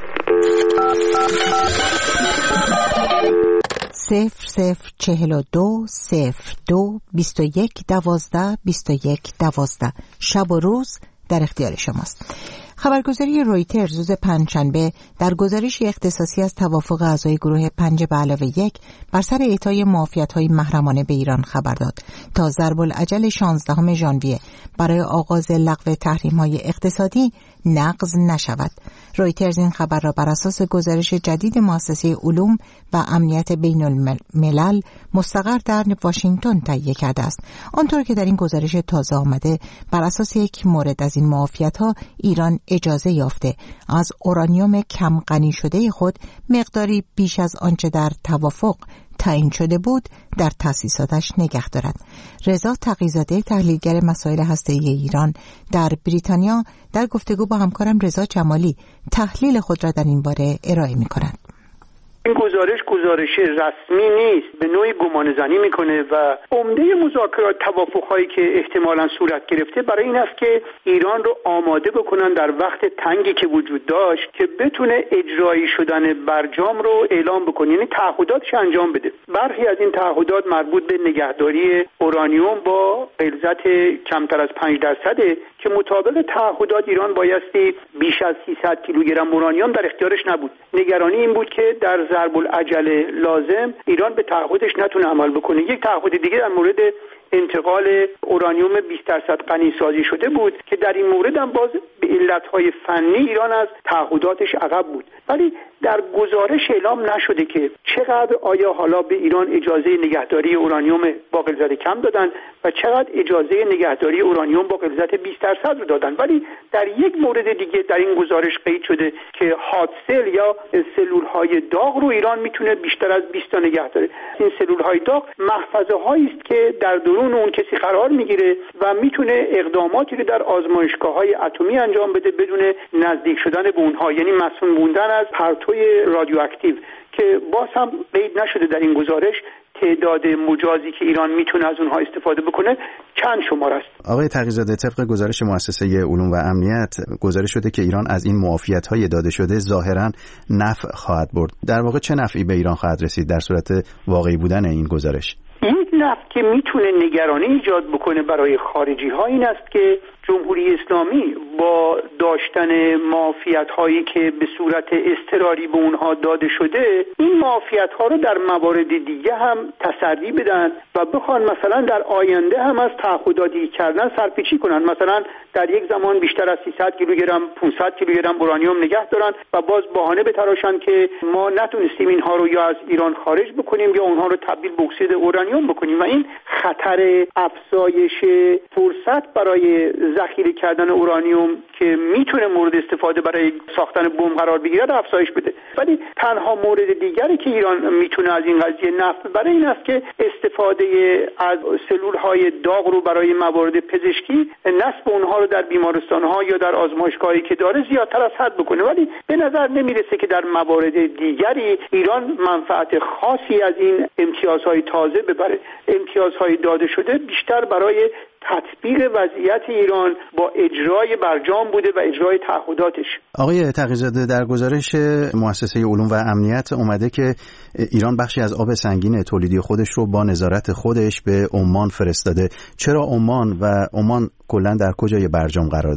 0042022112 شب و روز در اختیار شماست. خبرگزاری رویترز روز پنجشنبه در گزارشی اختصاصی از توافق اعضای گروه 5+1 بر سر اعطای معافیت‌های محرمانه به ایران خبر داد تا ضرب العجل 16 ژانویه برای آغاز لغو تحریم‌های اقتصادی نقض نشود. رویترز این خبر را بر اساس گزارش جدید مؤسسه علوم و امنیت بین الملل مستقر در واشنگتن تهیه کرده است. آنطور که در این گزارش تازه آمده، بر اساس یک مورد از این معافیت‌ها ایران اجازه یافته از اورانیوم کم غنی شده خود مقداری بیش از آنچه در توافق تعیین شده بود در تأسیساتش نگه دارد. رضا تقی‌زاده، تحلیلگر مسائل هسته‌ای ایران در بریتانیا، در گفتگو با همکارم رضا جمالی تحلیل خود را در این باره ارائه می‌کند. این گزارش رسمی نیست، به نوعی گمانه‌زنی میکنه و عمده مذاکرات توافق‌هایی که احتمالاً صورت گرفته برای این است که ایران رو آماده بکنن در وقت تنگی که وجود داشت که بتونه اجرایی شدن برجام رو اعلام بکنه، یعنی تعهداتش انجام بده. برخی از این تعهدات مربوط به نگهداری اورانیوم با غلظت کمتر از 5% که مطابق تعهدات ایران بایستی بیش از 300 کیلوگرم اورانیوم در اختیارش نبود. نگرانی این بود که در ضرب العجل لازم ایران به تعهدش نتونه عمل بکنه. یک تعهد دیگه در مورد انتقال اورانیوم 20% غنی سازی شده بود که در این مورد هم باز به علتهای فنی ایران از تعهداتش عقب بود، ولی در گزارش اعلام نشده که چقدر آیا حالا به ایران اجازه نگهداری اورانیوم با غلظت کم دادن و چقدر اجازه نگهداری اورانیوم با غلظت 20% رو دادن. ولی در یک مورد دیگه در این گزارش قید شده که هات سل یا سلول‌های داغ رو ایران میتونه بیشتر از 20 تا نگه داره. این سلول‌های داغ محفظه هایی است که در درون اون کسی قرار میگیره و میتونه اقداماتی رو در آزمایشگاه‌های اتمی انجام بده بدون نزدیک شدن به اونها، یعنی مسئول موندن از پرتوی رادیواکتیو که باز هم قید نشده در این گزارش. تعداد مجازی که ایران میتونه از اونها استفاده بکنه چند شماره است. آقای تقی‌زاده، طبق گزارش مؤسسه علوم و امنیت گزارش شده که ایران از این معافیت‌های داده شده ظاهراً نفع خواهد برد. در واقع چه نفعی به ایران خواهد رسید در صورت واقعی بودن این گزارش؟ یک نفع که میتونه نگرانی ایجاد بکنه برای خارجی ها این است که جمهوری اسلامی با داشتن معافیت هایی که به صورت اضطراری به اونها داده شده، این معافیت ها رو در موارد دیگه هم تسری بدن و بخوان مثلا در آینده هم از تعهداتی کردن سرپیچی کنن، مثلا در یک زمان بیشتر از 300 کیلوگرم 500 کیلوگرم اورانیوم نگه دارن و باز بهانه بتراشن که ما نتونستیم اینها رو یا از ایران خارج بکنیم یا اونها رو تبدیل به اکسید اورانیوم بکنیم و این خطر افزایش فرصت برای ذخیره کردن اورانیوم که میتونه مورد استفاده برای ساختن بمب قرار بگیره افزایش بده. ولی تنها مورد دیگری که ایران میتونه از این قضیه نفع ببره این است که استفاده از سلول‌های داغ رو برای موارد پزشکی نصب اونها رو در بیمارستان‌ها یا در آزمایشگاهی که داره زیادتر از حد بکنه، ولی به نظر نمیرسه که در موارد دیگری ایران منفعت خاصی از این امتیازهای تازه ببره. امتیازهای داده شده بیشتر برای تطبیق وضعیت ایران با اجرای برجام بوده و اجرای تعهداتش. آقای تقی‌زاده، در گزارش مؤسسه علوم و امنیت اومده که ایران بخشی از آب سنگین تولیدی خودش رو با نظارت خودش به عمان فرستاده. چرا عمان و عمان کلاً در کجای برجام قرار داره؟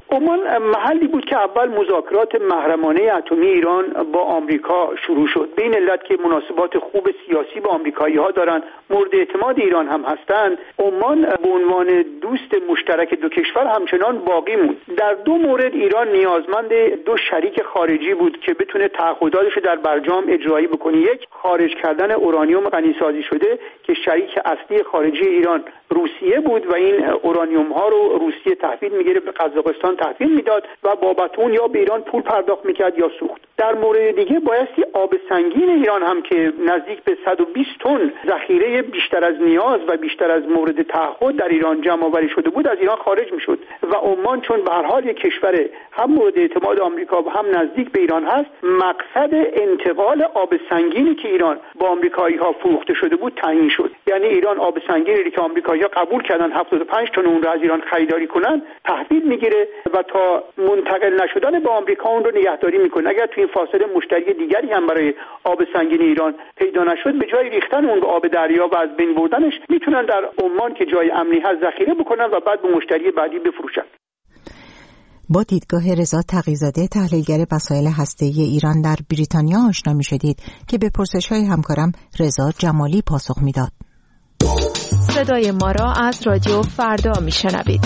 عمان محلی بود که اول مذاکرات محرمانه اتمی ایران با آمریکا شروع شد. به این علت که مناسبات خوب سیاسی با آمریکایی‌ها دارن، مورد اعتماد ایران هم هستند، عمان به عنوان دوست مشترک دو کشور همچنان باقی موند. در دو مورد ایران نیازمند دو شریک خارجی بود که بتونه تعهداتش رو در برجام اجرایی بکنه. یک، خارج کردن اورانیوم غنیسازی شده که شریک اصلی خارجی ایران روسیه بود و این اورانیوم ها رو روسیه تحویل میگیره به قزاقستان تحویل میداد و بابت اون یا به ایران پول پرداخت میکرد یا سوخت. در مورد دیگه بایستی آب سنگین ایران هم که نزدیک به 120 تن ذخیره بیشتر از نیاز و بیشتر از مورد تعهد در ایران جمع آوری شده بود از ایران خارج میشد و عمان چون به هر حال یک کشور هم مورد اعتماد آمریکا و هم نزدیک به ایران هست، مقصد انتقال آب سنگینی که ایران با آمریکایی‌ها فروخته شده بود تعیین شد. یعنی ایران آب سنگینی که آمریکایی‌ها قبول کردن 75 تن اون رو از ایران خریداری کنن تحویل میگیره و تا منتقل نشدن با آمریکا اون رو نگهداری میکنه. اگر تو این فاصله مشتری دیگری هم برای آب سنگین ایران پیدا نشد، به جای ریختن اون به آب دریا و از بین بردنش میتونن در عمان که جای امنی هست ذخیره بکنن و بعد به مشتری بعدی بفروشن. با دیدگاه رضا تقی‌زاده، تحلیلگر مسائل هسته‌ای ایران در بریتانیا آشنا می‌شدید که به پرسش‌های همکارم رضا جمالی پاسخ میداد. صدای ما را از رادیو فردا میشنوید.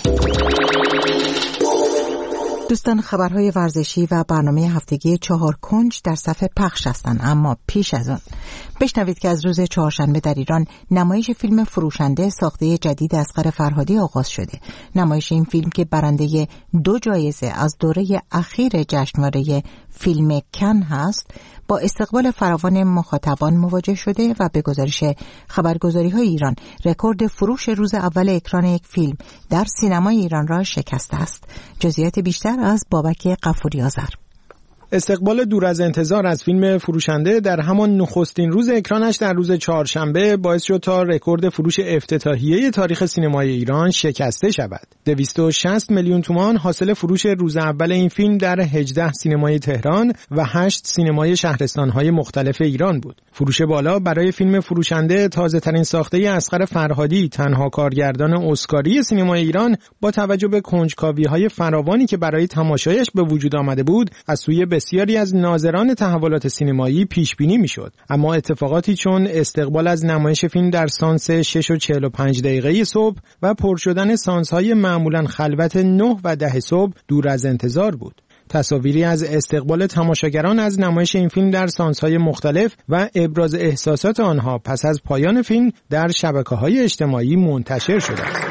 دوستان، خبرهای ورزشی و برنامه هفتگی 4 کنج در صفحه پخش هستند، اما پیش از آن بشنوید که از روز چهارشنبه در ایران نمایش فیلم فروشنده ساخته جدید اصغر فرهادی آغاز شده. نمایش این فیلم که برنده 2 جایزه از دوره اخیر جشنواره فیلم کن هست، با استقبال فراوان مخاطبان مواجه شده و به گزارش خبرگزاری‌های ایران رکورد فروش روز اول اکران یک فیلم در سینمای ایران را شکسته است. جزئیات بیشتر از بابک غفوری آذر. استقبال دور از انتظار از فیلم فروشنده در همان نخستین روز اکرانش در روز چهارشنبه باعث شد تا رکورد فروش افتتاحیه تاریخ سینمای ایران شکسته شود. 260 میلیون تومان حاصل فروش روز اول این فیلم در 18 سینمای تهران و 8 سینمای شهرستان‌های مختلف ایران بود. فروش بالا برای فیلم فروشنده، تازه‌ترین ساخته اصغر فرهادی، تنها کارگردان اسکاری سینمای ایران، با توجه به کنجکاوی‌های فراوانی که برای تماشایش به وجود آمده بود، از سوی بسیاری از ناظران تحولات سینمایی پیش بینی میشد. اما اتفاقاتی چون استقبال از نمایش فیلم در سانس 6:45 صبح و پر شدن سانس‌های معمولاً خلوت 9 و 10 صبح دور از انتظار بود. تصاویری از استقبال تماشاگران از نمایش این فیلم در سانس‌های مختلف و ابراز احساسات آنها پس از پایان فیلم در شبکه‌های اجتماعی منتشر شده است.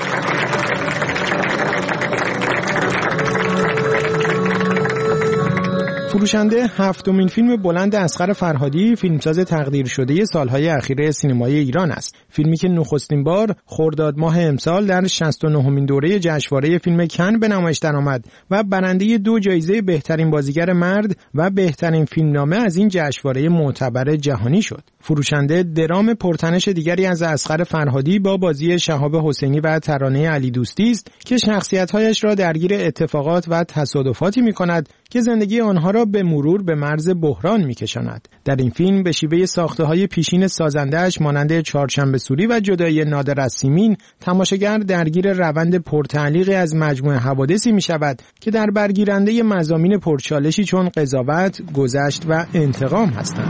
فروشنده هفتمین فیلم بلند اصغر فرهادی، فیلمساز تقدیر شده سالهای اخیر سینمای ایران است. فیلمی که نخستین بار خرداد ماه امسال در 69مین دوره جشنواره فیلم کن به نمایش درآمد و برنده 2 جایزه بهترین بازیگر مرد و بهترین فیلمنامه از این جشنواره معتبر جهانی شد. فروشنده درام پرتنش دیگری از اصغر فرهادی با بازی شهاب حسینی و ترانه علی دوستی است که شخصیت‌هایش را درگیر اتفاقات و تصادفاتی می‌کند که زندگی آنها را به مرور به مرز بحران می‌کشاند. در این فیلم به شیوه ساخته‌های پیشین سازنده‌اش مانند چهارشنبه سوری و جدایی نادر از سیمین، تماشاگر درگیر روند پرتعلیقی از مجموعه حوادثی می‌شود که در برگیرنده مضامین پرچالشی چون قضاوت، گذشت و انتقام هستند.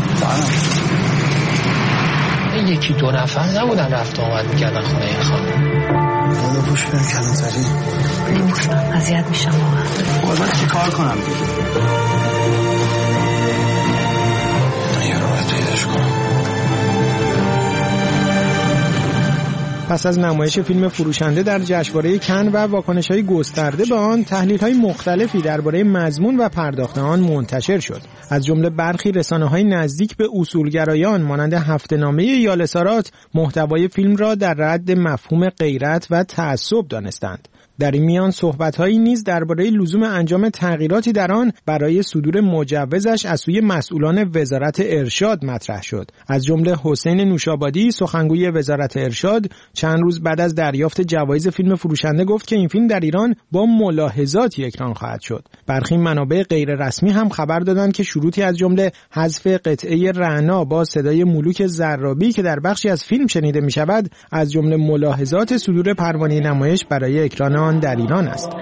یکی 2 نفر نبودن رفت آمد می‌کردن خونه این خانم. حالا پوش بریم کلانتری. نمیتونم، اذیت میشم واقعا. باید چی کار کنم دیگه؟ یه رو پیداش کنم. پس از نمایش فیلم فروشنده در جشنواره کن و واکنش‌های گسترده به آن، تحلیل‌های مختلفی درباره مضمون و پرداخت آن منتشر شد. از جمله برخی رسانه‌های نزدیک به اصولگرایان مانند هفته‌نامه یالسارات محتوای فیلم را در رد مفهوم غیرت و تعصب دانستند. در این میان صحبت‌هایی نیز درباره لزوم انجام تغییراتی در آن برای صدور مجوزش از سوی مسئولان وزارت ارشاد مطرح شد. از جمله حسین نوشابادی، سخنگوی وزارت ارشاد، چند روز بعد از دریافت جوایز فیلم فروشنده گفت که این فیلم در ایران با ملاحظاتی اکران خواهد شد. برخی منابع غیر رسمی هم خبر دادند که شروطی از جمله حذف قطعه رعنا با صدای ملوک زرابی که در بخشی از فیلم شنیده می‌شود، از جمله ملاحظات صدور پروانه نمایش برای اکران جهان در ایران است.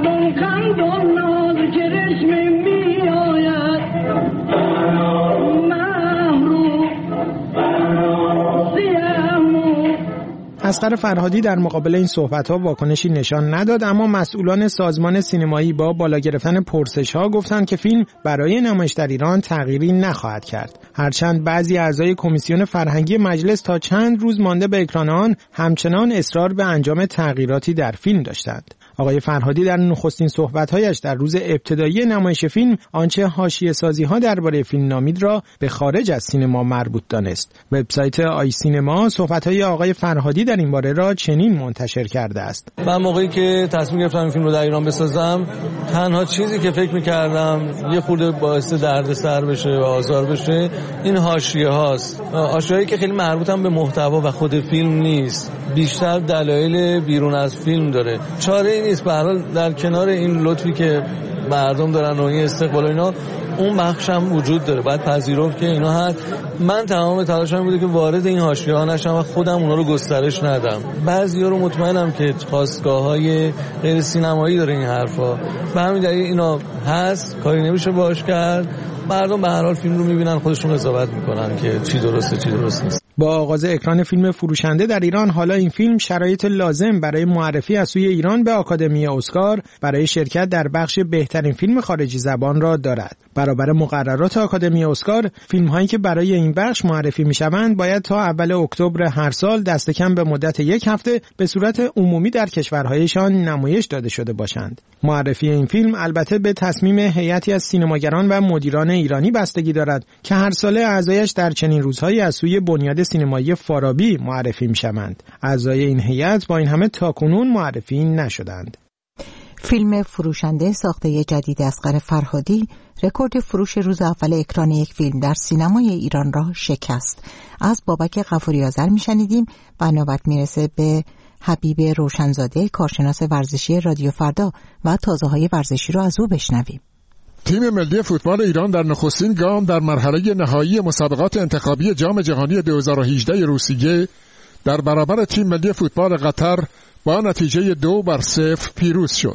اصغر فرهادی در مقابل این صحبت‌ها واکنشی نشان نداد، اما مسئولان سازمان سینمایی با بالا گرفتن پرسش‌ها گفتند که فیلم برای نمایش در ایران تغییری نخواهد کرد. هرچند بعضی اعضای کمیسیون فرهنگی مجلس تا چند روز مانده به اکران آن همچنان اصرار به انجام تغییراتی در فیلم داشتند. آقای فرهادی در نخستین صحبت‌هایش در روز ابتدایی نمایش فیلم آنچه حاشیه‌سازی‌ها درباره فیلم نامید را به خارج از سینما مربوط دانست. وبسایت آی سینما صحبت‌های آقای فرهادی در این باره را چنین منتشر کرده است: من موقعی که تصمیم گرفتم این فیلم رو در ایران بسازم، تنها چیزی که فکر می‌کردم یه خورده باعث دردسر بشه و آزار بشه این حاشیه‌هاست. حاشیه‌ای که خیلی مربوطن به محتوا و خود فیلم نیست. بیشتر دلایل بیرون از فیلم داره. چاره‌ای نیست. به هر حال در کنار این لطفی که مردم دارن و این استقبال اینا، اون بخش هم وجود داره. باید پذیرفت که اینا هست. من تمام تلاشم بوده که وارد این حاشیه‌ها نشم و خودم اونا رو گسترش ندم. بعضیا رو مطمئنم که خواستگاه‌های غیر سینمایی داره این حرفا. به همین دلیل اینا هست، کاری نمیشه باش کرد. مردم به هر حال فیلم رو میبینن، خودشون قضاوت میکنن که چی درسته چی درست نیست. با آغاز اکران فیلم فروشنده در ایران، حالا این فیلم شرایط لازم برای معرفی از سوی ایران به آکادمی اسکار برای شرکت در بخش بهترین فیلم خارجی زبان را دارد. برابر مقررات آکادمی اسکار، فیلم‌هایی که برای این بخش معرفی می‌شوند باید تا اول اکتبر هر سال دست کم به مدت 1 هفته به صورت عمومی در کشورهایشان نمایش داده شده باشند. معرفی این فیلم البته به تصمیم هیئتی از سینماگران و مدیران ایرانی بستگی دارد که هر ساله اعضایش در چنین روزهایی از سوی بنیاد سینمایی فارابی معرفی می‌شوند. اعضای این هیئت با این همه تاکنون معرفی نشدند. فیلم فروشنده ساخته جدید اصغر فرهادی رکورد فروش روز اول اکران یک فیلم در سینمای ایران را شکست. از بابک غفوری آذر میشنیدیم و نوبت میرسه به حبیب روشنزاده، کارشناس ورزشی رادیو فردا، و تازه‌های ورزشی را از او بشنویم. تیم ملی فوتبال ایران در نخستین گام در مرحله نهایی مسابقات انتخابی جام جهانی 2018 روسیه در برابر تیم ملی فوتبال قطر با نتیجه 2-0 پیروز شد.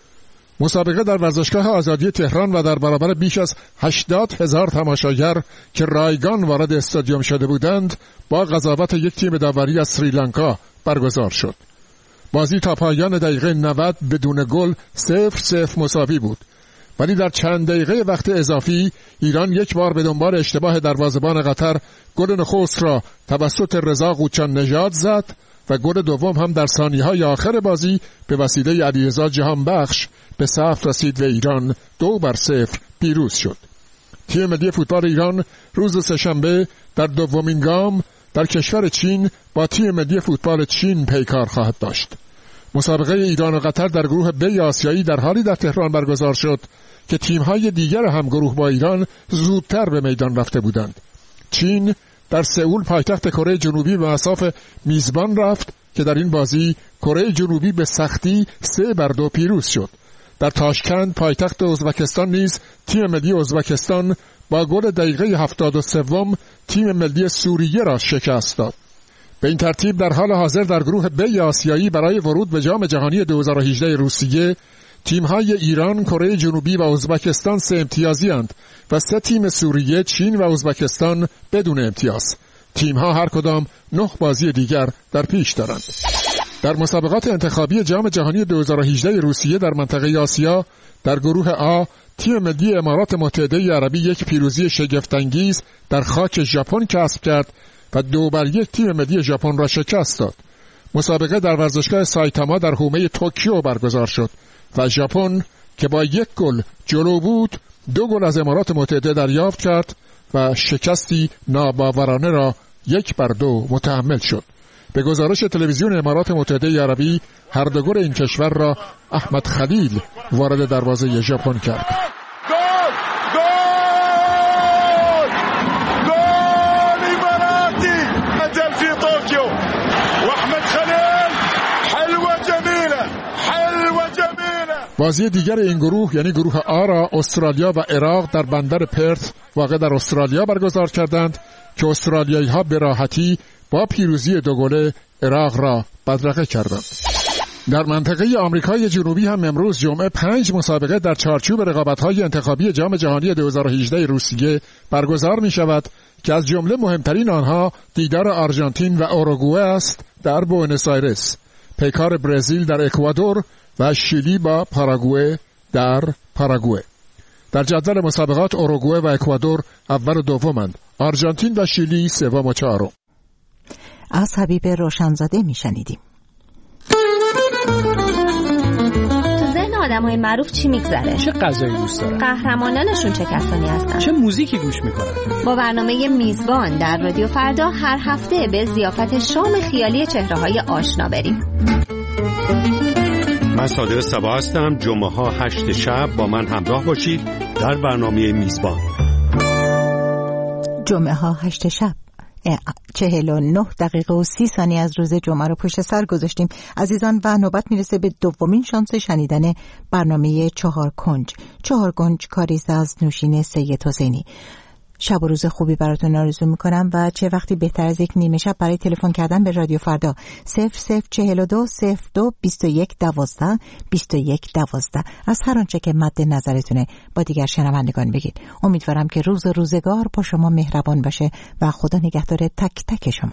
مسابقه در ورزشگاه آزادی تهران و در برابر بیش از 80,000 تماشاگر که رایگان وارد استادیوم شده بودند با قضاوت یک تیم داوری از سریلانکا برگزار شد. بازی تا پایان دقیقه 90 بدون گل 0-0 مساوی بود، ولی در چند دقیقه وقت اضافی ایران یک بار به دنبال اشتباه دروازه‌بان قطر گل نخست را توسط رضا قوچان نژاد زد و گل دوم هم در ثانیه‌های آخر بازی به وسیله علیرضا جهانبخش به ثبت رسید و ایران 2-0 پیروز شد. تیم ملی فوتبال ایران روز سه‌شنبه در دومین گام در کشور چین با تیم ملی فوتبال چین پیکار خواهد داشت. مسابقه ایران و قطر در گروه B آسیایی در حالی در تهران برگزار شد که تیم‌های دیگر همگروه با ایران زودتر به میدان رفته بودند. چین در سئول پایتخت کره جنوبی به مصاف میزبان رفت که در این بازی کره جنوبی به سختی 3-2 پیروز شد. در تاشکند پایتخت ازبکستان نیز تیم ملی ازبکستان با گل دقیقه 73 تیم ملی سوریه را شکست داد. به این ترتیب در حال حاضر در گروه B آسیایی برای ورود به جام جهانی 2018 روسیه تیم‌های ایران، کره جنوبی و ازبکستان 3 امتیازی اند و 3 تیم سوریه، چین و ازبکستان بدون امتیاز. تیم‌ها هر کدام 9 بازی دیگر در پیش دارند. در مسابقات انتخابی جام جهانی 2018 روسیه در منطقه آسیا در گروه A تیم ملی امارات متحده عربی یک پیروزی شگفت‌انگیز در خاک ژاپن کسب کرد و 2-1 تیم ملی ژاپن را شکست داد. مسابقه در ورزشگاه سایتاما در حومه توکیو برگزار شد و ژاپن که با 1 گل جلو بود 2 گل از امارات متحده دریافت کرد و شکستی ناباورانه را 1-2 متحمل شد. به گزارش تلویزیون امارات متحده عربی هر 2 گل این کشور را احمد خلیل وارد دروازه ژاپن کرد. بازی دیگر این گروه یعنی گروه آ را استرالیا و عراق در بندر پرت واقع در استرالیا برگزار کردند که استرالیایی‌ها به راحتی با پیروزی 2 گله عراق را بدرقه کردند. در منطقه آمریکای جنوبی هم امروز جمعه 5 مسابقه در چارچوب رقابت‌های انتخابی جام جهانی 2018 روسیه برگزار می‌شود که از جمله مهمترین آنها دیدار آرژانتین و اوروگوئه است در بوئنوس آیرس، پیکار برزیل در اکوادور و شیلی با پاراگوئه در پاراگوئه. در جدول مسابقات اوروگوئه و اکوادور اول و دومند، آرژانتین و شیلی سوم و چهارم. از حبیب روشنزاده میشنیدیم. آدمای معروف چی میگذره؟ چه غذایی دوست دارن؟ قهرمانانشون چه کسانی هستن؟ چه موزیکی گوش میکنن؟ با برنامه میزبان در رادیو فردا هر هفته به ضیافت شام خیالی چهره‌های آشنا بریم. من صادق صبا هستم. جمعه ها 8 شب با من همراه باشید در برنامه میزبان. جمعه ها 8 شب 49 دقیقه و 30 ثانیه از روز جمعه رو پشت سر گذاشتیم عزیزان و نوبت میرسه به دومین شانس شنیدن برنامه 4 کنج کاریز از نوشین سید حسینی. شب و روز خوبی براتون آرزو میکنم و چه وقتی بهتر از یک نیمه شب برای تلفن کردن به رادیو فردا 0042 02 21 12 21 12 از هر آنچه که مد نظرتونه با دیگر شنوندگان بگید. امیدوارم که روز و روزگار با شما مهربان باشه و خدا نگهدار تک تک شما.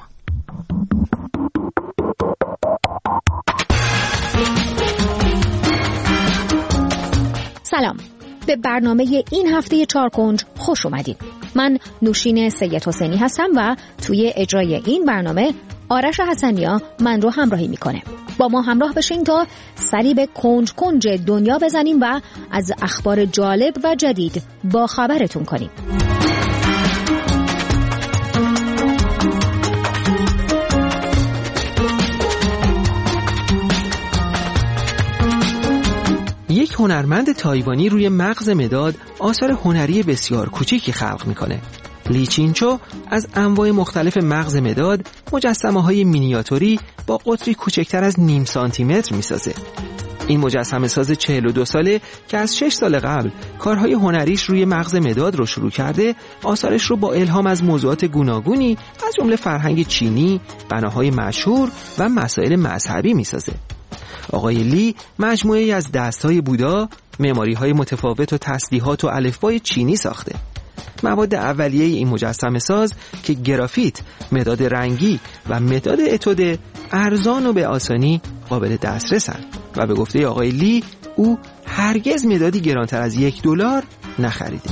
سلام، به برنامه این هفته 4 کنج خوش اومدید. من نوشین سید حسینی هستم و توی اجرای این برنامه آرش حسنیا من رو همراهی میکنه. با ما همراه بشین تا سری به کنج دنیا بزنیم و از اخبار جالب و جدید با خبرتون کنیم. یک هنرمند تایوانی روی مغز مداد آثار هنری بسیار کوچیکی خلق میکنه. لی چینچو از انواع مختلف مغز مداد مجسمه‌های مینیاتوری با قطری کوچکتر از نیم سانتی متر میسازه. این مجسمه ساز 42 ساله که از 6 سال قبل کارهای هنریش روی مغز مداد رو شروع کرده، آثارش رو با الهام از موضوعات گوناگونی از جمله فرهنگ چینی، بناهای مشهور و مسائل مذهبی میسازه. آقای لی مجموعه‌ای از دست‌های بودا، معماری‌های متفاوت و تسلیحات و الفبای چینی ساخته. مواد اولیه این مجسمه ساز که گرافیت، مداد رنگی و مداد اتوده ارزان و به آسانی قابل دسترسن و به گفته آقای لی او هرگز مدادی گرانتر از $1 نخریده.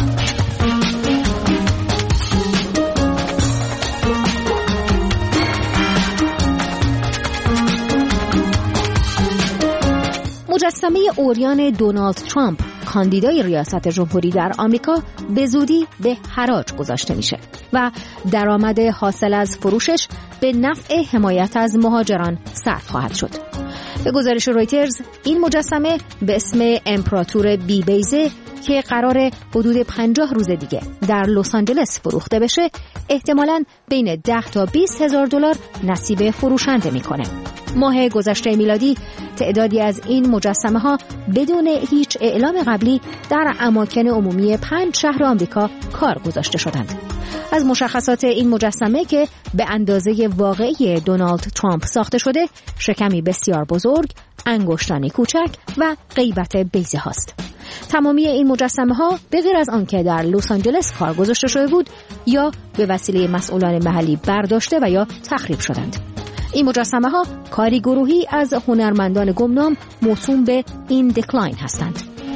مجسمه عریان دونالد ترامپ کاندیدای ریاست جمهوری در آمریکا به زودی به حراج گذاشته میشه و درآمد حاصل از فروشش به نفع حمایت از مهاجران صرف خواهد شد. به گزارش رویترز این مجسمه به اسم امپراتور بی بیزه که قراره حدود 50 روز دیگه در لس آنجلس فروخته بشه احتمالاً بین 10 تا 20 هزار دلار نصیب فروشنده میکنه. ماه گذشته میلادی تعدادی از این مجسمه ها بدون هیچ اعلام قبلی در اماکن عمومی 5 شهر آمریکا کار گذاشته شدند. از مشخصات این مجسمه که به اندازه واقعی دونالد ترامپ ساخته شده، شکمی بسیار بزرگ، انگشتانی کوچک و غیبت بیضه هاست. تمامی این مجسمه ها به غیر از آنکه در لس آنجلس کار گذاشته شده بود یا به وسیله مسئولان محلی برداشته و یا تخریب شدند. این مجسمه ها کاری گروهی از هنرمندان گمنام موسوم به این دکلاین هستند.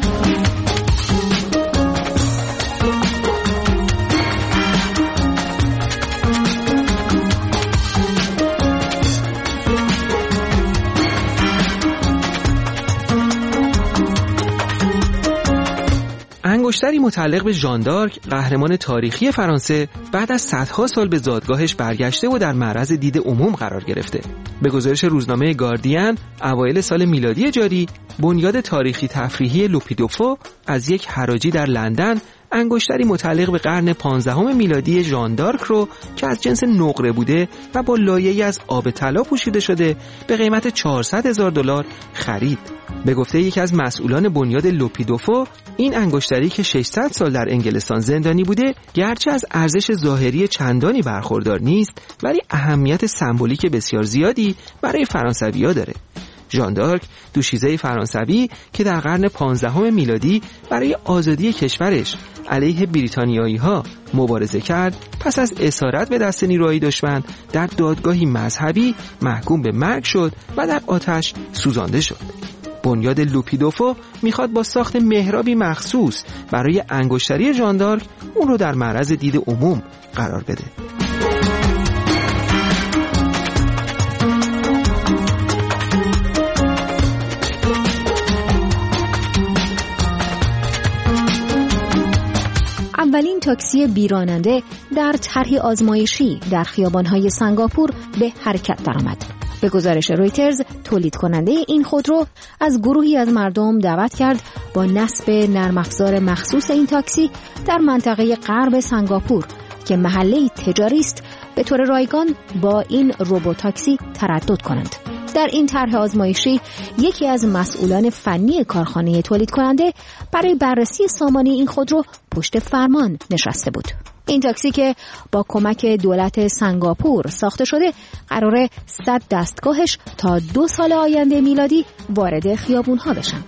انگشتری متعلق به ژان دارک، قهرمان تاریخی فرانسه، بعد از صدها سال به زادگاهش برگشته و در معرض دید عموم قرار گرفته. به گزارش روزنامه گاردین، اوایل سال میلادی جاری، بنیاد تاریخی تفریحی لوپیدوفو از یک حراجی در لندن انگشتری متعلق به قرن 15 میلادی ژان دارک رو که از جنس نقره بوده و با لایه‌ای از آب طلا پوشیده شده به قیمت $400,000 خرید. به گفته یکی از مسئولان بنیاد لوپیدوفو، این انگشتری که 600 سال در انگلستان زندانی بوده، گرچه از ارزش ظاهری چندانی برخوردار نیست، ولی اهمیت سمبولیک بسیار زیادی برای فرانسوی‌ها داره. ژان دارک دوشیزه فرانسوی که در قرن 15 میلادی برای آزادی کشورش علیه بریتانیایی‌ها مبارزه کرد، پس از اسارت به دست نیروهای دشمن در دادگاهی مذهبی محکوم به مرگ شد و در آتش سوزانده شد. بنیاد لوپیدوفو میخواد با ساخت محرابی مخصوص برای انگشتری ژان دارک اون رو در معرض دید عموم قرار بده. اولین تاکسی بیراننده در طرح آزمایشی در خیابان‌های سنگاپور به حرکت درآمد. به گزارش رویترز، تولید کننده این خودرو از گروهی از مردم دعوت کرد با نصب نرم افزار مخصوص این تاکسی در منطقه غرب سنگاپور که محله تجاری است به طور رایگان با این روبوتاکسی تردد کنند. در این طرح آزمایشی یکی از مسئولان فنی کارخانه تولید کننده برای بررسی سامانه این خودرو پشت فرمان نشسته بود. این تاکسی که با کمک دولت سنگاپور ساخته شده قراره 100 دستگاهش تا 2 سال آینده میلادی وارد خیابون‌ها بشن.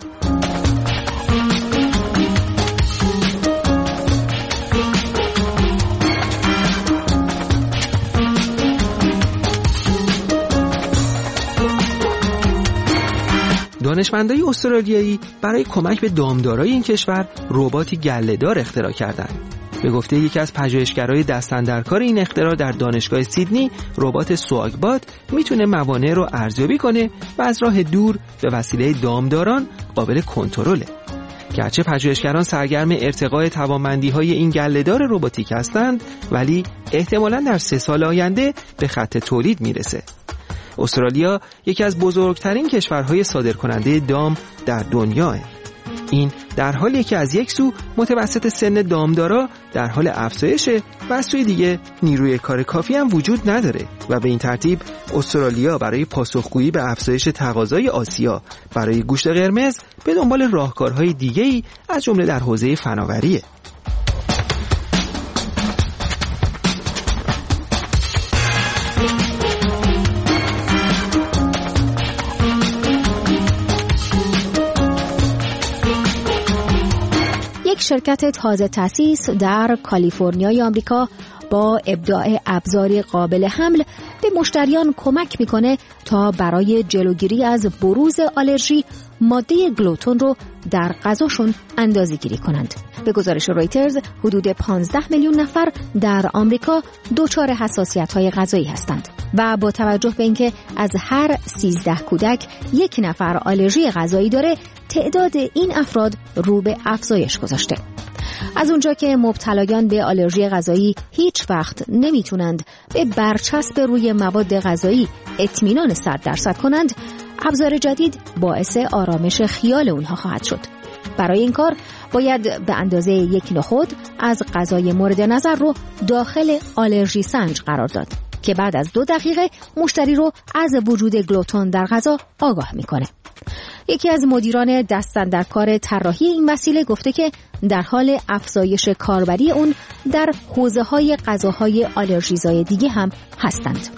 دانشمندای استرالیایی برای کمک به دامدارای این کشور رباتی گله‌دار اختراع کردند. به گفته یکی از پژوهشگرای دست‌اندرکار این اختراع در دانشگاه سیدنی، ربات سواگبات میتونه موانع رو ارزیابی کنه و از راه دور به وسیله دامداران قابل کنترله. گرچه پژوهشگران سرگرم ارتقاء توانمندی‌های این گله‌دار رباتیک هستند، ولی احتمالاً در 3 سال آینده به خط تولید میرسه. استرالیا یکی از بزرگترین کشورهای صادرکننده دام در دنیاه. این در حالیه که از یک سو متوسط سن دامدارا در حال افزایشه و از سوی دیگه نیروی کار کافی هم وجود نداره و به این ترتیب استرالیا برای پاسخگویی به افزایش تقاضای آسیا برای گوشت قرمز به دنبال راهکارهای دیگه‌ای از جمله در حوزه فناوریه. شرکت تازه تأسیس در کالیفرنیای آمریکا با ابداع ابزاری قابل حمل به مشتریان کمک میکنه تا برای جلوگیری از بروز آلرژی ماده گلوتون رو در غذاشون اندازه‌گیری کنند. به گزارش رویترز، حدود 15 میلیون نفر در آمریکا دچار حساسیت‌های غذایی هستند و با توجه به اینکه از هر 13 کودک 1 نفر آلرژی غذایی داره، تعداد این افراد رو به افزایش گذاشته. از اونجا که مبتلایان به آلرژی غذایی هیچ وقت نمیتونند به برچسب روی مواد غذایی اطمینان 100% کنند، ابزار جدید باعث آرامش خیال اونها خواهد شد. برای این کار باید به اندازه 1 نخود از غذای مورد نظر رو داخل آلرژی سنج قرار داد که بعد از 2 دقیقه مشتری رو از وجود گلوتون در غذا آگاه میکنه. یکی از مدیران دست‌اندرکار طراحی این وسیله گفته که در حال افزایش کاربری اون در حوزه‌های غذاهای آلرژیزای دیگه هم هستند.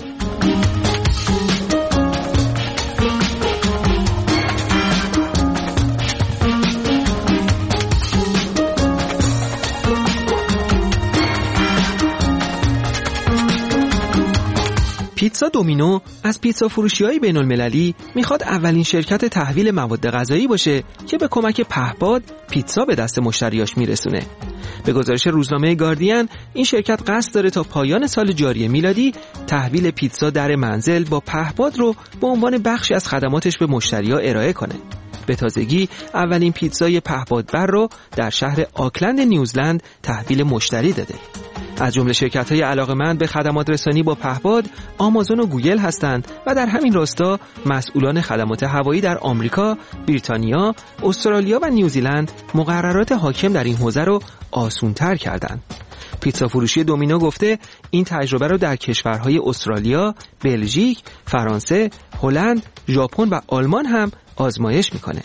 پیتزا دومینو از پیتزا فروشی‌های بین‌المللی میخواد اولین شرکت تحویل مواد غذایی باشه که به کمک پهپاد پیتزا به دست مشتریاش میرسونه. به گزارش روزنامه گاردین، این شرکت قصد داره تا پایان سال جاری میلادی تحویل پیتزا در منزل با پهپاد رو به عنوان بخشی از خدماتش به مشتری‌ها ارائه کنه. به تازگی اولین پیتزای پهپادبر رو در شهر آکلند نیوزلند تحویل مشتری داده. از جمله شرکت‌های علاقه‌مند به خدمات رسانی با پهپاد، آمازون و گوگل هستند و در همین راستا مسئولان خدمات هوایی در آمریکا، بریتانیا، استرالیا و نیوزیلند مقررات حاکم در این حوزه رو آسان‌تر کردند. پیتزا فروشی دومینو گفته این تجربه رو در کشورهای استرالیا، بلژیک، فرانسه، هلند، ژاپن و آلمان هم آزمایش میکنه.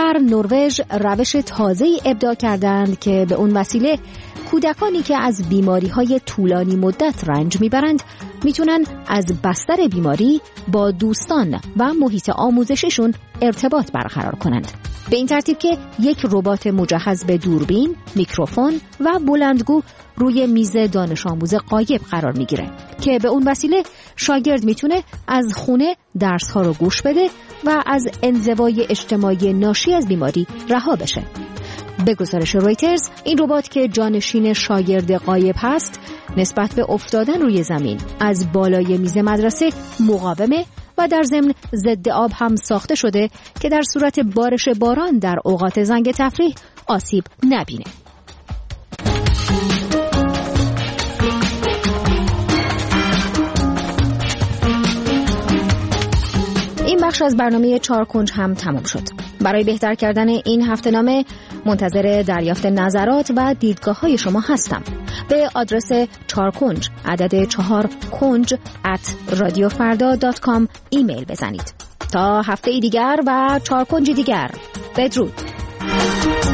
در نروژ روش تازه‌ای ابداع کردند که به اون وسیله کودکانی که از بیماری‌های طولانی مدت رنج میبرند میتونن از بستر بیماری با دوستان و محیط آموزششون ارتباط برقرار کنند. به این ترتیب که یک ربات مجهز به دوربین، میکروفون و بلندگو روی میز دانش آموز غایب قرار میگیره که به اون وسیله شاگرد میتونه از خونه درس‌ها رو گوش بده و از انزوای اجتماعی ناشی از بیماری رها بشه. به گزارش رویترز، این ربات که جانشین شاگرد غایب هست نسبت به افتادن روی زمین از بالای میز مدرسه مقاومه و در ضمن ضد آب هم ساخته شده که در صورت بارش باران در اوقات زنگ تفریح آسیب نبینه. این بخش از برنامه 4 کنج هم تمام شد. برای بهتر کردن این هفته‌نامه منتظر دریافت نظرات و دیدگاه‌های شما هستم. به آدرس 4 کنج عدد 4 کنج @radiofarda.com ایمیل بزنید. تا هفته دیگر و 4 کنج دیگر، بدرود.